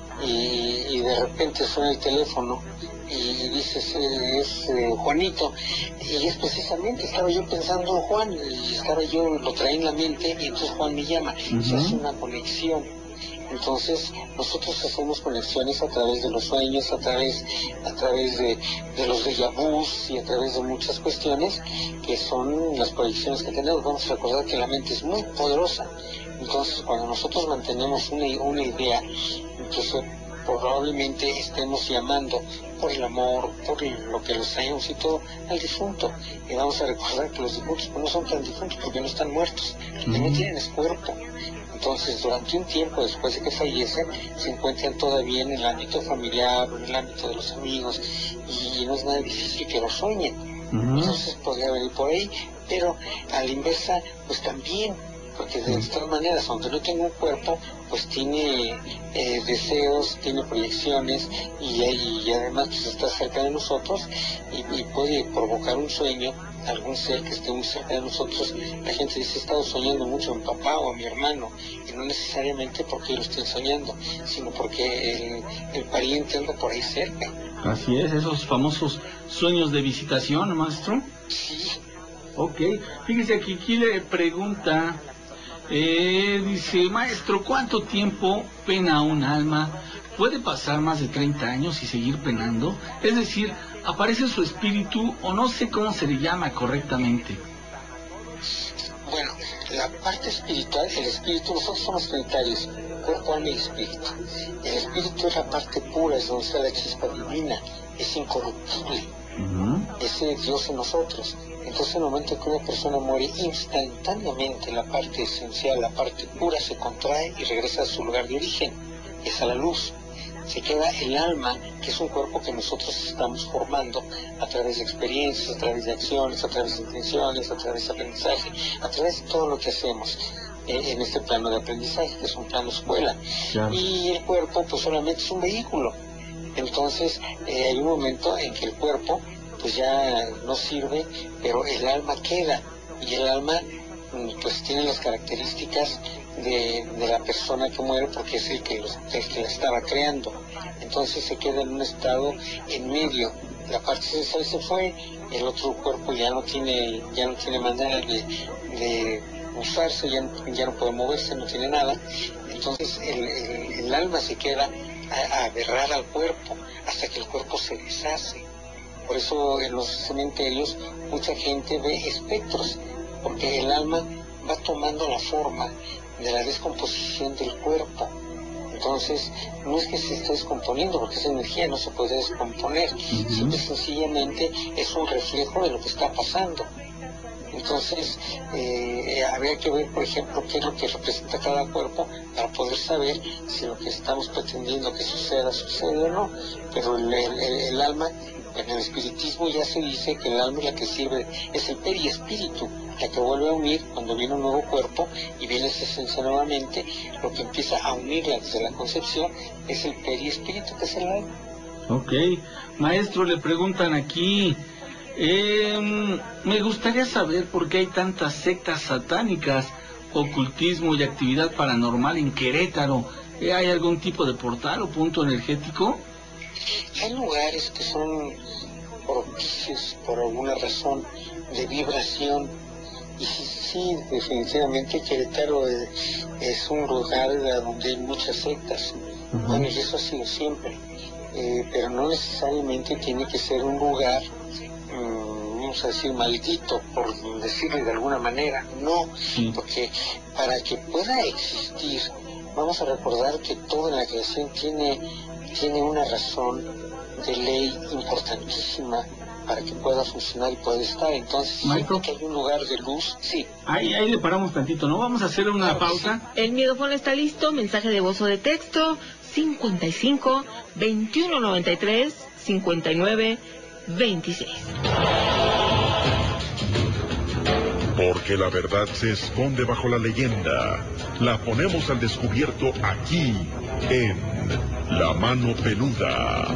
y de repente suena el teléfono y dices, es Juanito, y es precisamente, estaba yo pensando en Juan, y lo traía en la mente, y entonces Juan me llama, se hace una conexión. Entonces nosotros hacemos conexiones a través de los sueños, a través de los déjà vus y a través de muchas cuestiones que son las proyecciones que tenemos. Vamos a recordar que la mente es muy poderosa. Entonces cuando nosotros mantenemos una idea, entonces probablemente estemos llamando por el amor, por lo que los traemos y todo, al difunto. Y vamos a recordar que los difuntos no son tan difuntos porque no están muertos, lo que no tienen es cuerpo. Entonces, durante un tiempo después de que fallecen, se encuentran todavía en el ámbito familiar, en el ámbito de los amigos, y no es nada difícil que lo sueñen. Entonces podría venir por ahí, pero a la inversa, pues también, porque de todas maneras, aunque no tenga un cuerpo, pues tiene deseos, tiene proyecciones, y además pues está cerca de nosotros, y puede provocar un sueño, algún ser que esté muy cerca de nosotros. La gente dice, he estado soñando mucho a mi papá o a mi hermano, y no necesariamente porque lo estén soñando, sino porque el pariente anda por ahí cerca. Así es, esos famosos sueños de visitación, maestro. Sí. Ok, fíjese aquí le pregunta, dice, maestro, ¿cuánto tiempo pena un alma? ¿Puede pasar más de 30 años y seguir penando? Es decir, ¿aparece su espíritu o no sé cómo se le llama correctamente? Bueno, la parte espiritual, el espíritu, nosotros somos trinitarios, cuerpo, alma y espíritu. El espíritu es la parte pura, es donde está la chispa divina, es incorruptible, ese Dios en nosotros. Entonces, en el momento que una persona muere, instantáneamente la parte esencial, la parte pura, se contrae y regresa a su lugar de origen, es a la luz. Se queda el alma, que es un cuerpo que nosotros estamos formando a través de experiencias, a través de acciones, a través de intenciones, a través de aprendizaje, a través de todo lo que hacemos en este plano de aprendizaje, que es un plano escuela. Claro. Y el cuerpo pues solamente es un vehículo. Entonces hay un momento en que el cuerpo pues ya no sirve, pero el alma queda, y el alma pues tiene las características de la persona que muere, porque es el que la estaba creando. Entonces se queda en un estado en medio. La parte esencial se fue, el otro cuerpo ya no tiene manera de usarse, ya no puede moverse, no tiene nada. Entonces el alma se queda a agarrar al cuerpo hasta que el cuerpo se deshace. Por eso en los cementerios mucha gente ve espectros, porque el alma va tomando la forma de la descomposición del cuerpo. Entonces, no es que se esté descomponiendo, porque esa energía no se puede descomponer, simple y sencillamente es un reflejo de lo que está pasando. Entonces, habría que ver, por ejemplo, qué es lo que representa cada cuerpo para poder saber si lo que estamos pretendiendo que sucede o no. Pero el alma, en el espiritismo ya se dice que el alma es la que sirve, es el periespíritu, la que vuelve a unir cuando viene un nuevo cuerpo y viene esa esencia nuevamente, lo que empieza a unirla desde la concepción es el periespíritu, que es el alma. Ok, maestro, le preguntan aquí, me gustaría saber por qué hay tantas sectas satánicas, ocultismo y actividad paranormal en Querétaro. ¿Hay algún tipo de portal o punto energético? Hay lugares que son propicios por alguna razón de vibración, y sí, definitivamente Querétaro es un lugar donde hay muchas sectas. Bueno, y eso ha sido siempre, pero no necesariamente tiene que ser un lugar, vamos a decir, maldito, por decirlo de alguna manera. No, porque para que pueda existir, vamos a recordar que todo en la creación tiene una razón de ley importantísima para que pueda funcionar y pueda estar. Entonces, siempre que hay un lugar de luz, sí. Ahí le paramos tantito, ¿no? Vamos a hacer una pausa. Sí. El miedofón está listo, mensaje de voz o de texto, 55 21 93 59 26. Porque la verdad se esconde bajo la leyenda. La ponemos al descubierto aquí, en La Mano Peluda.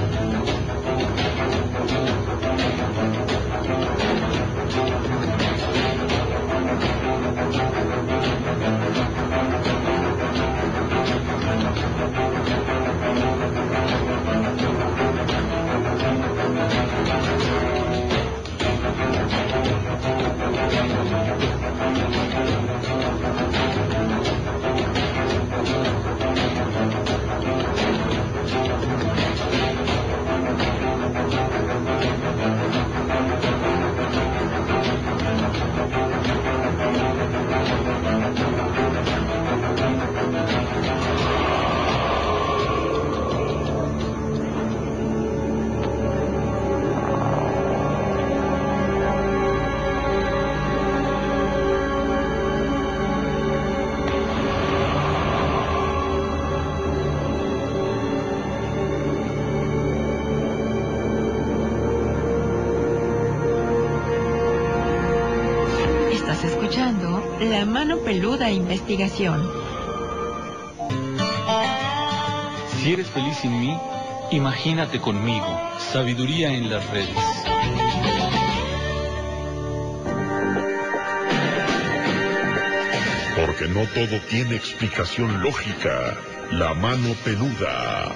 La Mano Peluda Investigación. Si eres feliz sin mí, imagínate conmigo. Sabiduría en las redes. Porque no todo tiene explicación lógica. La Mano Peluda.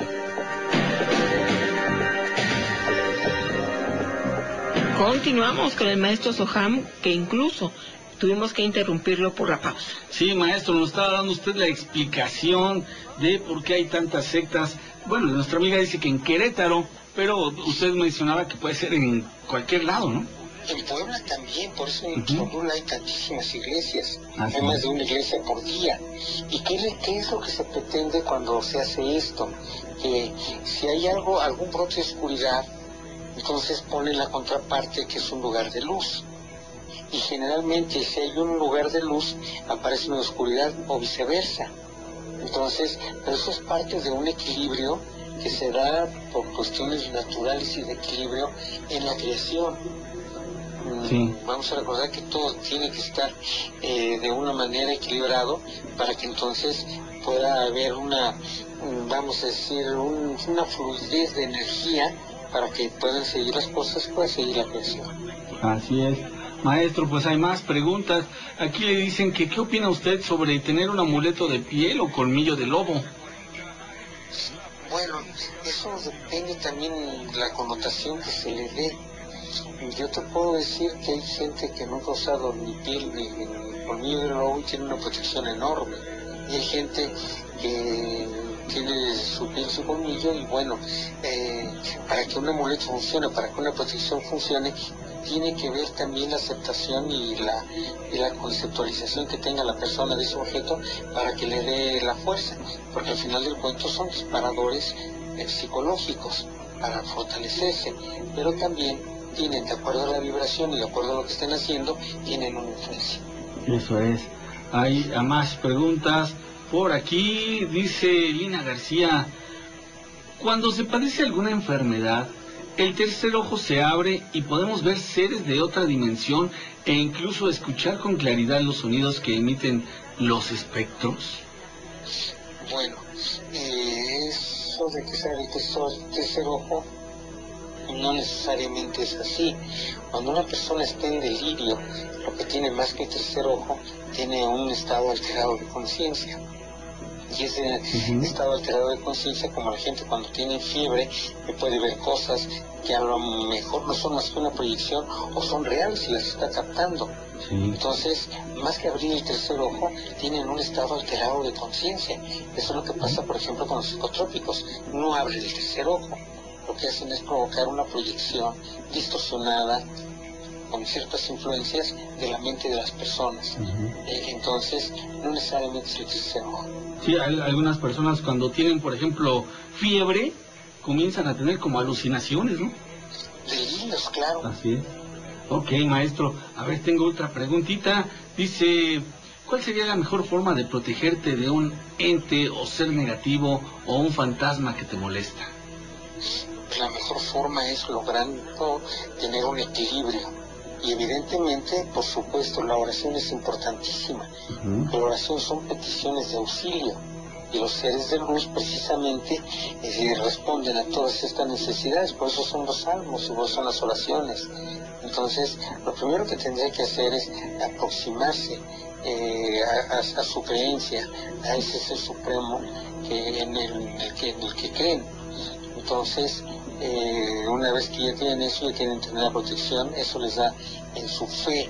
Continuamos con el maestro Soham, que incluso tuvimos que interrumpirlo por la pausa. Sí, maestro, nos estaba dando usted la explicación de por qué hay tantas sectas. Bueno, nuestra amiga dice que en Querétaro, pero usted mencionaba que puede ser en cualquier lado, ¿no? En Puebla también, por eso en Puebla hay tantísimas iglesias. Hay más de una iglesia por día. ¿Y qué es lo que se pretende cuando se hace esto? Que si hay algún brote de oscuridad, entonces ponen la contraparte, que es un lugar de luz. Y generalmente si hay un lugar de luz, aparece una oscuridad o viceversa. Entonces, pero eso es parte de un equilibrio que se da por cuestiones naturales y de equilibrio en la creación. Sí. Vamos a recordar que todo tiene que estar de una manera equilibrado para que entonces pueda haber una fluidez de energía para que puedan seguir las cosas, pueda seguir la creación. Así es. Maestro, pues hay más preguntas. Aquí le dicen que ¿qué opina usted sobre tener un amuleto de piel o colmillo de lobo? Bueno, eso depende también de la connotación que se le dé. Yo te puedo decir que hay gente que nunca ha usado ni piel ni colmillo de lobo y tiene una protección enorme. Y hay gente que tiene su piel, su colmillo, y bueno, para que un amuleto funcione, para que una protección funcione, tiene que ver también la aceptación y la conceptualización que tenga la persona de ese objeto para que le dé la fuerza, porque al final del cuento son disparadores psicológicos para fortalecerse, pero también tienen, de acuerdo a la vibración y de acuerdo a lo que estén haciendo, tienen una influencia. Eso es. Hay más preguntas. Por aquí dice Lina García, cuando se padece alguna enfermedad, el tercer ojo se abre y podemos ver seres de otra dimensión e incluso escuchar con claridad los sonidos que emiten los espectros. Bueno, eso de que sea el tercer ojo no necesariamente es así. Cuando una persona está en delirio, lo que tiene más que el tercer ojo, tiene un estado alterado de conciencia. Y ese estado alterado de conciencia, como la gente cuando tiene fiebre, que puede ver cosas que a lo mejor no son más que una proyección o son reales y las está captando. Sí. Entonces, más que abrir el tercer ojo, tienen un estado alterado de conciencia. Eso es lo que pasa, por ejemplo, con los psicotrópicos. No abren el tercer ojo. Lo que hacen es provocar una proyección distorsionada con ciertas influencias de la mente de las personas. Entonces, no necesariamente es el tercer ojo. Sí, algunas personas cuando tienen, por ejemplo, fiebre, comienzan a tener como alucinaciones, ¿no? Delirios, claro. Así es. Ok, maestro. A ver, tengo otra preguntita. Dice, ¿cuál sería la mejor forma de protegerte de un ente o ser negativo o un fantasma que te molesta? La mejor forma es logrando tener un equilibrio. Y evidentemente, por supuesto, la oración es importantísima. La oración son peticiones de auxilio. Y los seres de luz precisamente responden a todas estas necesidades. Por eso son los salmos y por eso son las oraciones. Entonces, lo primero que tendría que hacer es aproximarse a su creencia, a ese ser supremo en el que creen. Entonces, una vez que ya tienen eso, ya tienen tener la protección, eso les da en su fe,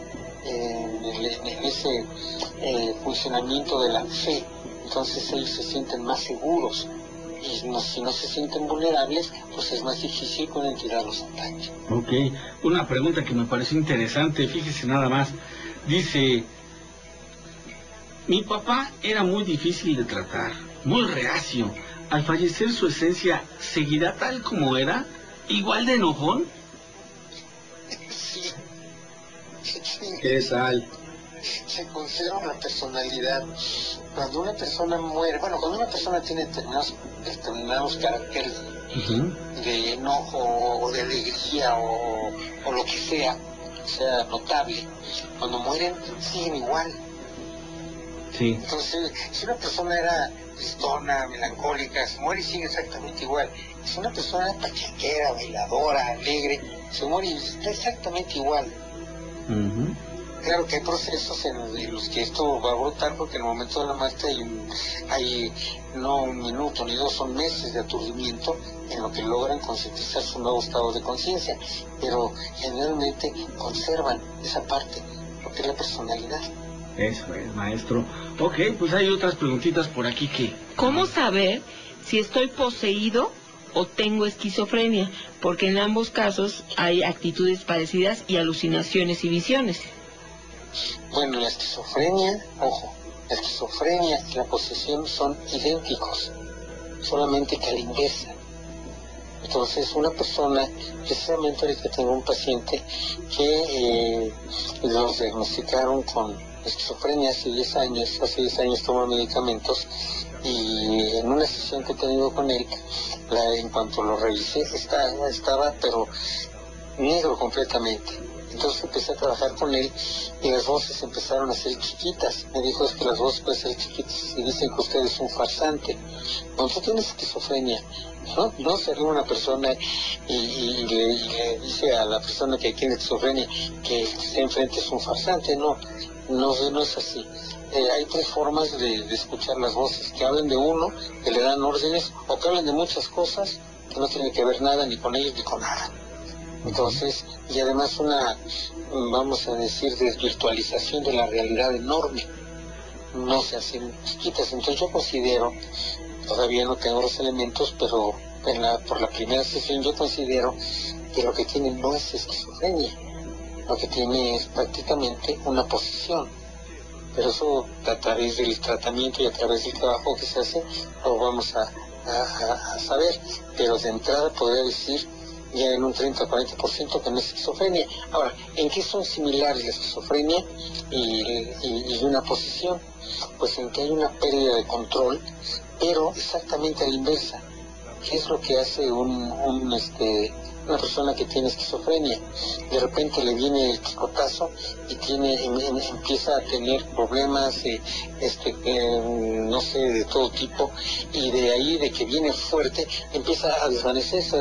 en ese funcionamiento de la fe. Entonces ellos se sienten más seguros. Y si no se sienten vulnerables, pues es más difícil que una entidad los ataque. Ok, una pregunta que me pareció interesante, fíjese nada más. Dice, mi papá era muy difícil de tratar, muy reacio. Al fallecer su esencia, ¿seguirá tal como era? ¿Igual de enojón? Sí. ¿Qué tal? Se conserva una personalidad. Cuando una persona muere, cuando una persona tiene determinados caracteres de enojo o de alegría o lo que sea notable, cuando mueren siguen igual. Sí. Entonces, si una persona era tristona, melancólica, se muere y sigue exactamente igual. Si una persona pachanguera, bailadora, alegre, se muere y está exactamente igual. Claro que hay procesos en los que esto va a brotar, porque en el momento de la muerte hay no un minuto ni dos, son meses de aturdimiento en lo que logran concientizar su nuevo estado de conciencia, pero generalmente conservan esa parte, lo que es la personalidad. Eso es, maestro. Ok, pues hay otras preguntitas por aquí que... ¿Cómo saber si estoy poseído o tengo esquizofrenia? Porque en ambos casos hay actitudes parecidas y alucinaciones y visiones. Bueno, la esquizofrenia, ojo, la esquizofrenia y la posesión son idénticos, solamente que a la inversa. Entonces, una persona, precisamente ahorita tengo un paciente que los diagnosticaron con esquizofrenia hace 10 años toma medicamentos, y en una sesión que he tenido con él, en cuanto lo revisé, estaba pero negro completamente. Entonces empecé a trabajar con él y las voces empezaron a ser chiquitas. Me dijo, es que las voces pueden ser chiquitas y dicen que usted es un farsante. Cuando tú tienes esquizofrenia, no se arriba una persona y le dice a la persona que tiene esquizofrenia que está enfrente es un farsante. No es así. Hay tres formas de escuchar las voces: que hablen de uno, que le dan órdenes, o que hablen de muchas cosas que no tienen que ver nada ni con ellos ni con nada. Entonces, y además una, vamos a decir, desvirtualización de la realidad enorme. No se hacen chiquitas. Entonces yo considero, todavía no tengo los elementos, pero por la primera sesión yo considero que lo que tiene no es esquizofrenia. Lo que tiene es prácticamente una posesión. Pero eso a través del tratamiento y a través del trabajo que se hace lo vamos a saber. Pero de entrada podría decir ya en un 30-40% que no es esquizofrenia. Ahora, ¿en qué son similares la esquizofrenia y una posesión? Pues en que hay una pérdida de control, pero exactamente a la inversa. ¿Qué es lo que hace una persona que tiene esquizofrenia. De repente le viene el chicotazo y empieza a tener problemas, no sé, de todo tipo, y de ahí, de que viene fuerte, empieza a desvanecerse,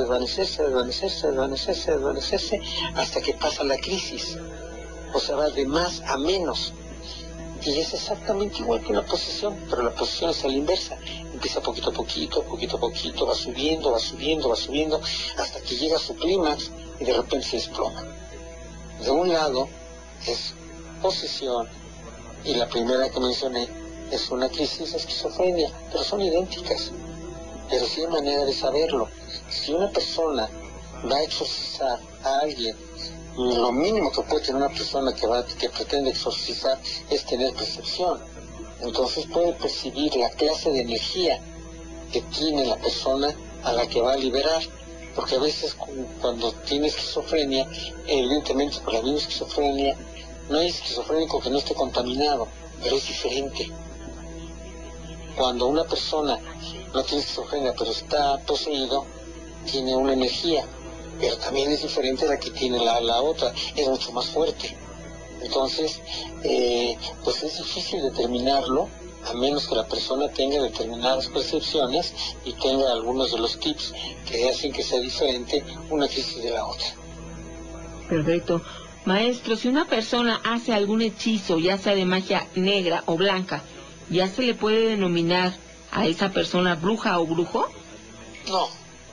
hasta que pasa la crisis. O sea, va de más a menos. Y es exactamente igual que una posesión, pero la posesión es a la inversa. Empieza poquito a poquito, va subiendo, hasta que llega a su clímax y de repente se desploma. De un lado es posesión, y la primera que mencioné es una crisis de esquizofrenia, pero son idénticas. Pero sí hay manera de saberlo. Si una persona va a exorcizar a alguien, lo mínimo que puede tener una persona que pretende exorcizar es tener percepción. Entonces puede percibir la clase de energía que tiene la persona a la que va a liberar. Porque a veces cuando tiene esquizofrenia, evidentemente por la misma esquizofrenia, no hay esquizofrénico que no esté contaminado, pero es diferente. Cuando una persona no tiene esquizofrenia pero está poseído, tiene una energía, pero también es diferente a la que tiene la otra, es mucho más fuerte. Entonces, pues es difícil determinarlo, a menos que la persona tenga determinadas percepciones y tenga algunos de los tips que hacen que sea diferente una crisis de la otra. Perfecto. Maestro, si una persona hace algún hechizo, ya sea de magia negra o blanca, ¿ya se le puede denominar a esa persona bruja o brujo? No,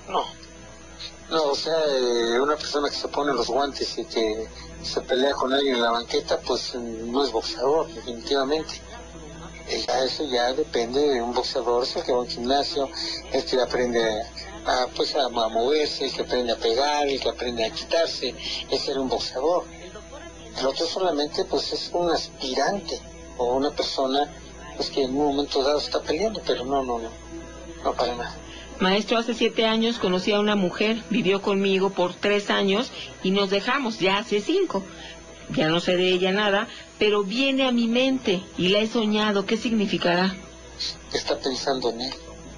o sea, una persona que se pone los guantes y que se pelea con alguien en la banqueta, pues no es boxeador, definitivamente. Eso ya depende de un boxeador, es el que va a un gimnasio, el que aprende a moverse, el que aprende a pegar, el que aprende a quitarse, es ser un boxeador. El otro solamente pues es un aspirante o una persona pues que en un momento dado está peleando, pero no para nada. Maestro, hace 7 años conocí a una mujer, vivió conmigo por 3 años y nos dejamos, ya hace 5. Ya no sé de ella nada, pero viene a mi mente y la he soñado. ¿Qué significará? Está pensando en él.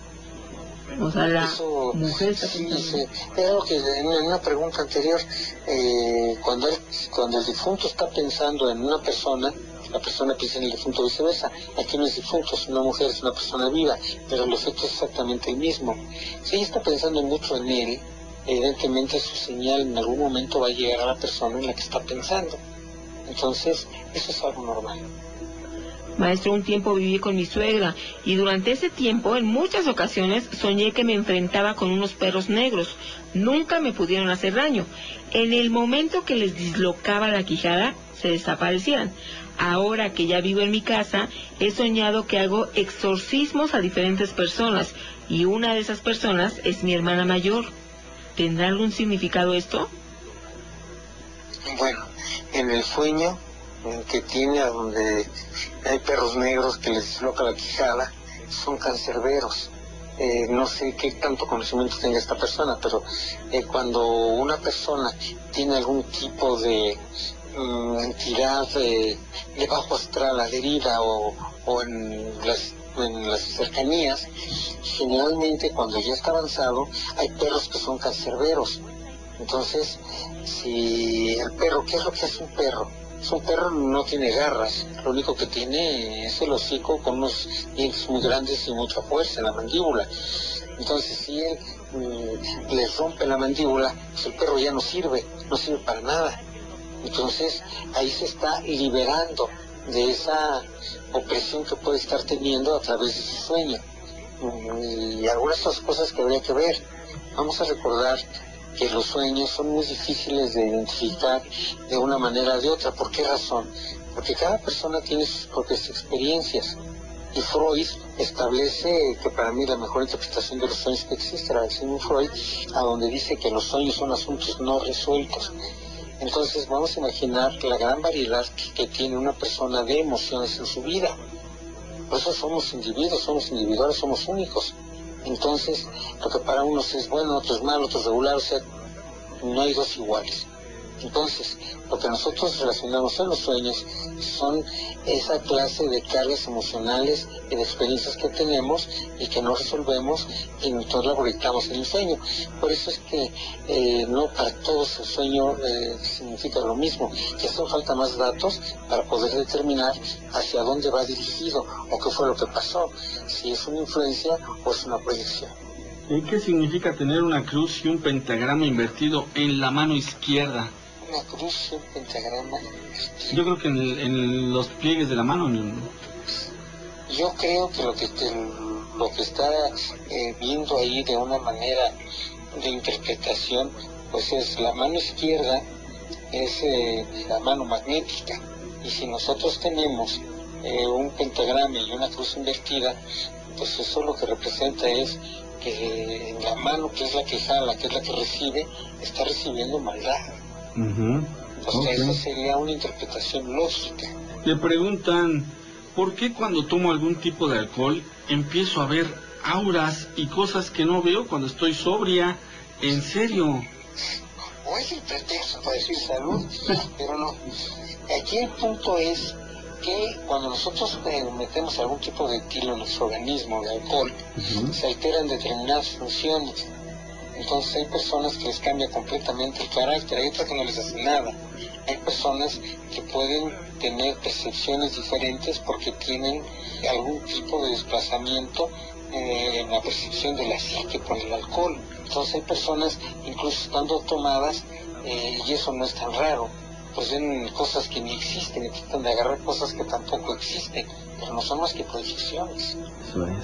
O sea, la mujer está pensando en él. Era lo que en una pregunta anterior, cuando el difunto está pensando en una persona, la persona piensa en el difunto, viceversa. Aquí no es difunto, es una mujer, es una persona viva, pero el efecto es exactamente el mismo. Si ella está pensando mucho en él, evidentemente su señal en algún momento va a llegar a la persona en la que está pensando. Entonces, eso es algo normal. Maestro, un tiempo viví con mi suegra y durante ese tiempo, en muchas ocasiones, soñé que me enfrentaba con unos perros negros. Nunca me pudieron hacer daño. En el momento que les dislocaba la quijada, se desaparecían. Ahora que ya vivo en mi casa, he soñado que hago exorcismos a diferentes personas y una de esas personas es mi hermana mayor. ¿Tendrá algún significado esto? Bueno, en el sueño que tiene, a donde hay perros negros que les disloca la quijada, son cancerberos. No sé qué tanto conocimiento tenga esta persona, pero cuando una persona tiene algún tipo de entidad de bajo astral adherida o en las cercanías, generalmente cuando ya está avanzado hay perros que son cancerberos. Entonces, si el perro, ¿qué es lo que hace un perro? Un perro no tiene garras, lo único que tiene es el hocico con unos dientes muy grandes y mucha fuerza en la mandíbula. Entonces, si él les rompe la mandíbula, pues el perro ya no sirve para nada. Entonces, ahí se está liberando de esa opresión que puede estar teniendo a través de su sueño. Y algunas otras cosas que habría que ver. Vamos a recordar que los sueños son muy difíciles de identificar de una manera o de otra. ¿Por qué razón? Porque cada persona tiene sus propias experiencias. Y Freud establece que para mí la mejor interpretación de los sueños que existe, la de Sigmund Freud, a donde dice que los sueños son asuntos no resueltos. Entonces vamos a imaginar la gran variedad que tiene una persona de emociones en su vida. Por eso somos individuos, somos individuales, somos únicos. Entonces, lo que para unos es bueno, otros malo, otros regular, o sea, no hay dos iguales. Entonces, lo que nosotros relacionamos en los sueños son esa clase de cargas emocionales y de experiencias que tenemos y que no resolvemos y nosotros la proyectamos en el sueño. Por eso es que no para todos el sueño significa lo mismo, que hacen falta más datos para poder determinar hacia dónde va dirigido o qué fue lo que pasó, si es una influencia o es una proyección. ¿Y qué significa tener una cruz y un pentagrama invertido en la mano izquierda? Una cruz y un pentagrama. Yo creo que en los pliegues de la mano. Yo creo que lo que está viendo ahí de una manera de interpretación, pues es la mano izquierda, es la mano magnética. Y si nosotros tenemos un pentagrama y una cruz invertida, pues eso lo que representa es que en la mano, que es la que jala, que es la que recibe, está recibiendo maldad. Entonces esa sería una interpretación lógica. Le preguntan, ¿por qué cuando tomo algún tipo de alcohol empiezo a ver auras y cosas que no veo cuando estoy sobria? ¿En serio? O es el pretexto para decir salud, pero no. Aquí el punto es que cuando nosotros metemos algún tipo de etilo en nuestro organismo, de alcohol, se alteran determinadas funciones. Entonces hay personas que les cambia completamente el carácter, hay otras que no les hace nada. Hay personas que pueden tener percepciones diferentes porque tienen algún tipo de desplazamiento en la percepción de la psique por el alcohol. Entonces hay personas, incluso estando tomadas, y eso no es tan raro, pues ven cosas que ni existen y tratan de agarrar cosas que tampoco existen, pero no son más que proyecciones. Eso es.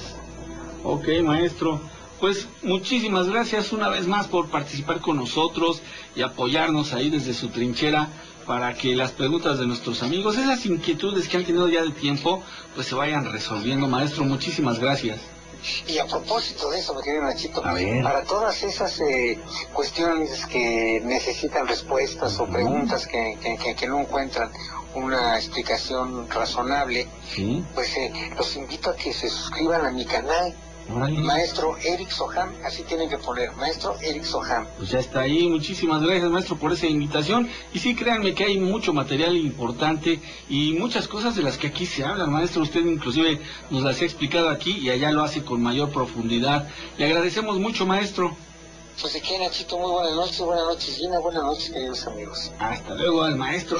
Ok, maestro. Pues muchísimas gracias una vez más por participar con nosotros y apoyarnos ahí desde su trinchera para que las preguntas de nuestros amigos, esas inquietudes que han tenido ya de tiempo, pues se vayan resolviendo. Maestro, muchísimas gracias. Y a propósito de eso, mi querido Nachito, para todas esas cuestiones que necesitan respuestas o preguntas que no encuentran una explicación razonable, pues los invito a que se suscriban a mi canal. Maestro Eric Soham, así tienen que poner, Maestro Eric Soham. Pues ya está ahí, muchísimas gracias, maestro, por esa invitación. Y sí, créanme que hay mucho material importante y muchas cosas de las que aquí se hablan, maestro. Usted inclusive nos las ha explicado aquí y allá lo hace con mayor profundidad. Le agradecemos mucho, maestro. Pues de qué, Nachito, muy buenas noches, Gina, buenas noches, queridos amigos. Hasta luego al maestro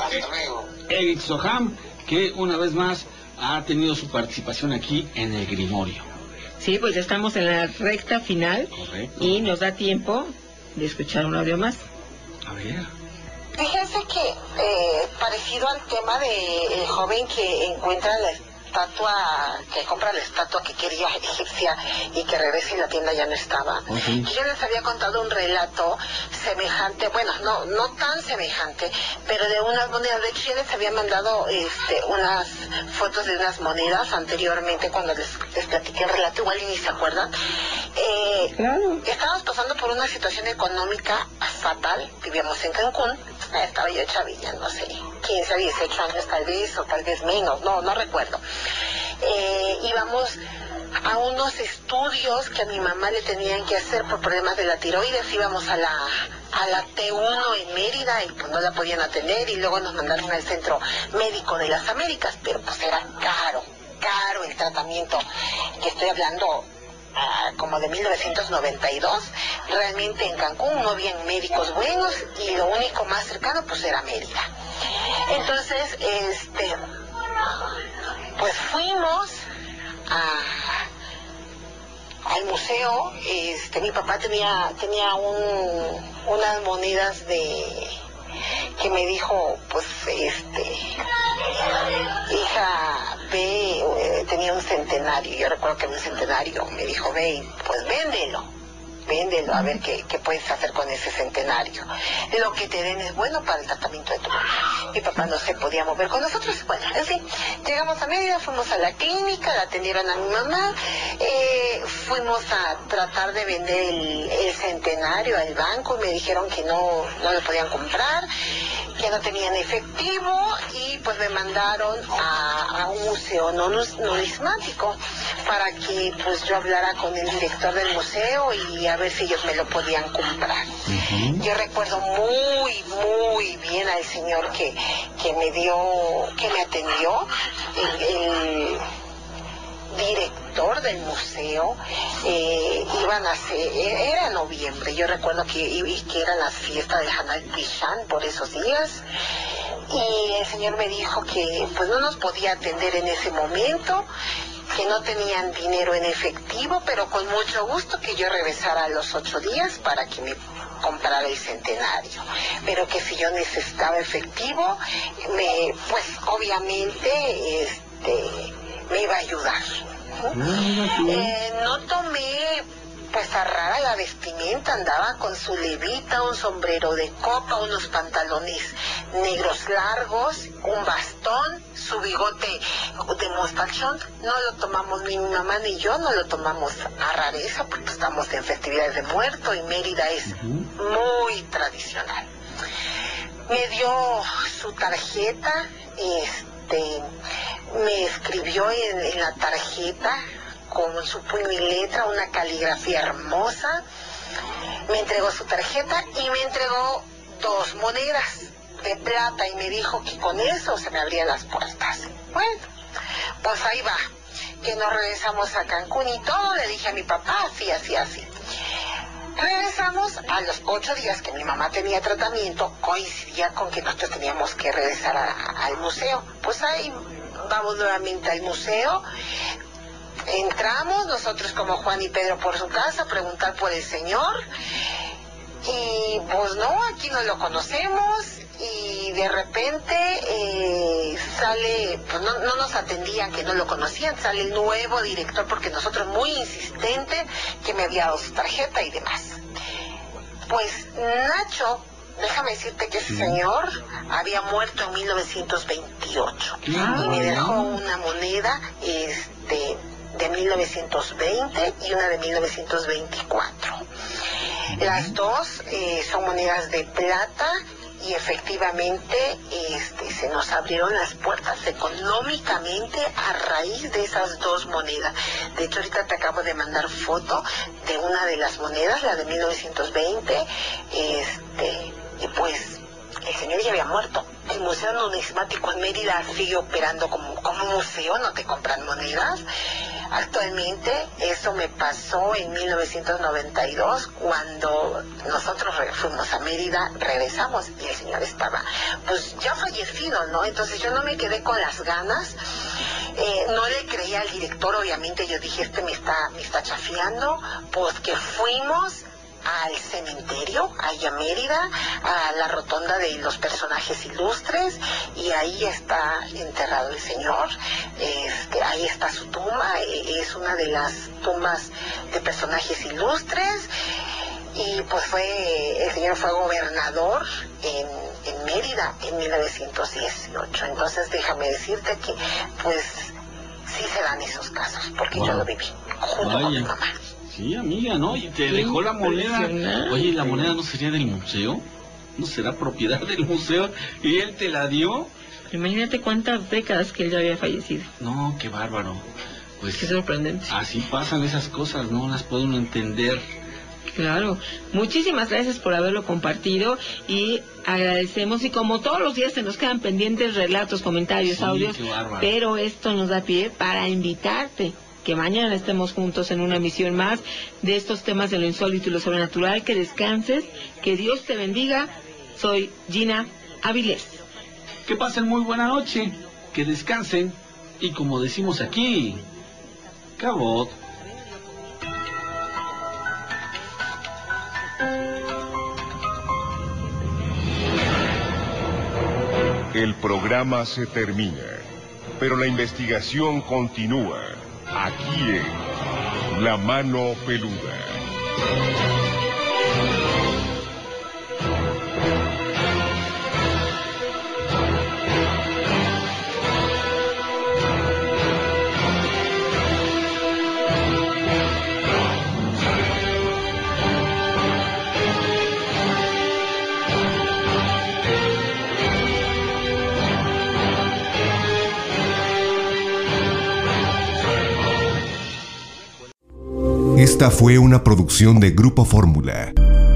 Eric Soham, que una vez más ha tenido su participación aquí en el Grimorio. Sí, pues ya estamos en la recta final. Correcto. Y nos da tiempo de escuchar un audio más. A ver. Fíjense que parecido al tema del joven que encuentra la estatua, que compra la estatua que quería egipcia y que regresa y la tienda ya no estaba. Yo les había contado un relato semejante, bueno, no tan semejante, pero de unas monedas. De hecho, yo les había mandado unas fotos de unas monedas anteriormente cuando les platiqué el relato, igual y ni se acuerdan. Claro. Estábamos pasando por una situación económica fatal, vivíamos en Cancún, estaba yo chavilla, no sé, 15, 18 años tal vez, o tal vez menos, no recuerdo. Íbamos a unos estudios que a mi mamá le tenían que hacer por problemas de la tiroides. Íbamos a la T1 en Mérida y pues no la podían atender, y luego nos mandaron al Centro Médico de las Américas, pero pues era caro el tratamiento, que estoy hablando como de 1992. Realmente en Cancún no habían médicos buenos y lo único más cercano pues era Mérida. Entonces, pues fuimos al museo. Mi papá tenía unas monedas que me dijo, pues hija, ve, tenía un centenario. Yo recuerdo que en un centenario me dijo, ve, pues véndelo, a ver qué puedes hacer con ese centenario. Lo que te den es bueno para el tratamiento de tu mamá. Mi papá no se podía mover con nosotros. Bueno, en fin, llegamos a Mérida, fuimos a la clínica, la atendieron a mi mamá, fuimos a tratar de vender el centenario al banco, y me dijeron que no lo podían comprar, que no tenían efectivo, y pues me mandaron a un museo numismático. para que pues yo hablara con el director del museo y a ver si ellos me lo podían comprar. Yo recuerdo muy bien al señor que me atendió, el director del museo. Era noviembre, yo recuerdo que eran las fiestas de Hanal Pishan por esos días, y el señor me dijo que pues no nos podía atender en ese momento, que no tenían dinero en efectivo, pero con mucho gusto que yo regresara a los 8 días para que me comprara el centenario, pero que si yo necesitaba efectivo, pues obviamente me iba a ayudar. No tomé pues a rara la vestimenta, andaba con su levita, un sombrero de copa, unos pantalones negros largos, un bastón, su bigote de mostachón. No lo tomamos, ni mi mamá ni yo no lo tomamos a rareza, porque estamos en festividades de muerto y Mérida es muy tradicional. Me dio su tarjeta, me escribió en la tarjeta con su puño y letra, una caligrafía hermosa, me entregó su tarjeta y me entregó 2 monedas de plata y me dijo que con eso se me abrían las puertas. Bueno, pues ahí va, que nos regresamos a Cancún y todo, le dije a mi papá, así. Regresamos a los 8 días que mi mamá tenía tratamiento, coincidía con que nosotros teníamos que regresar al museo. Pues ahí vamos nuevamente al museo. Entramos nosotros como Juan y Pedro por su casa a preguntar por el señor y pues no, aquí no lo conocemos, y de repente sale, pues no nos atendían, que no lo conocían, sale el nuevo director, porque nosotros muy insistente que me había dado su tarjeta y demás. Pues Nacho, déjame decirte que ese señor había muerto en 1928 y me dejó una moneda de 1920 y una de 1924. Las dos son monedas de plata y efectivamente se nos abrieron las puertas económicamente a raíz de esas 2 monedas. De hecho, ahorita te acabo de mandar foto de una de las monedas, la de 1920, y pues el señor ya había muerto. El Museo Numismático en Mérida sigue operando como museo, no te compran monedas. Actualmente eso me pasó en 1992, cuando nosotros fuimos a Mérida, regresamos y el señor estaba pues ya fallecido, ¿no? Entonces yo no me quedé con las ganas, no le creía al director, obviamente yo dije, me está chafiando, pues que fuimos al cementerio, allá a Mérida, a la rotonda de los personajes ilustres, y ahí está enterrado el señor. Ahí está su tumba, es una de las tumbas de personajes ilustres, y pues el señor fue gobernador en Mérida en 1918. Entonces déjame decirte que pues sí se dan esos casos, porque yo lo viví junto con mi mamá. Sí, amiga, ¿no? Y te dejó la moneda. Oye, ¿la moneda no sería del museo? ¿No será propiedad del museo? ¿Y él te la dio? Imagínate cuántas décadas que él ya había fallecido. No, qué bárbaro. Pues qué sorprendente. Así pasan esas cosas, no las puede uno entender. Claro. Muchísimas gracias por haberlo compartido y agradecemos. Y como todos los días se nos quedan pendientes relatos, comentarios, audios, pero esto nos da pie para invitarte que mañana estemos juntos en una emisión más de estos temas de lo insólito y lo sobrenatural. Que descanses, que Dios te bendiga. Soy Gina Avilés. Que pasen muy buena noche, que descansen y como decimos aquí, cabot. El programa se termina, pero la investigación continúa. Aquí en La Mano Peluda. Esta fue una producción de Grupo Fórmula.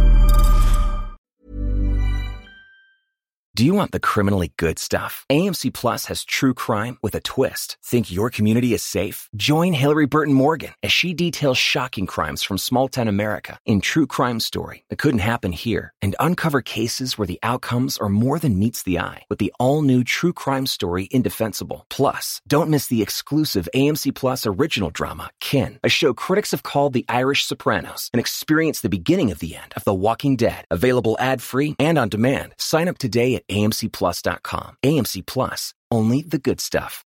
Do you want the criminally good stuff? AMC Plus has true crime with a twist. Think your community is safe? Join Hillary Burton Morgan as she details shocking crimes from small-town America in True Crime Story that couldn't happen here, and uncover cases where the outcomes are more than meets the eye with the all-new True Crime Story Indefensible. Plus, don't miss the exclusive AMC Plus original drama, Kin, a show critics have called the Irish Sopranos, and experience the beginning of the end of The Walking Dead. Available ad-free and on demand. Sign up today at AMCplus.com. AMC Plus, only the good stuff.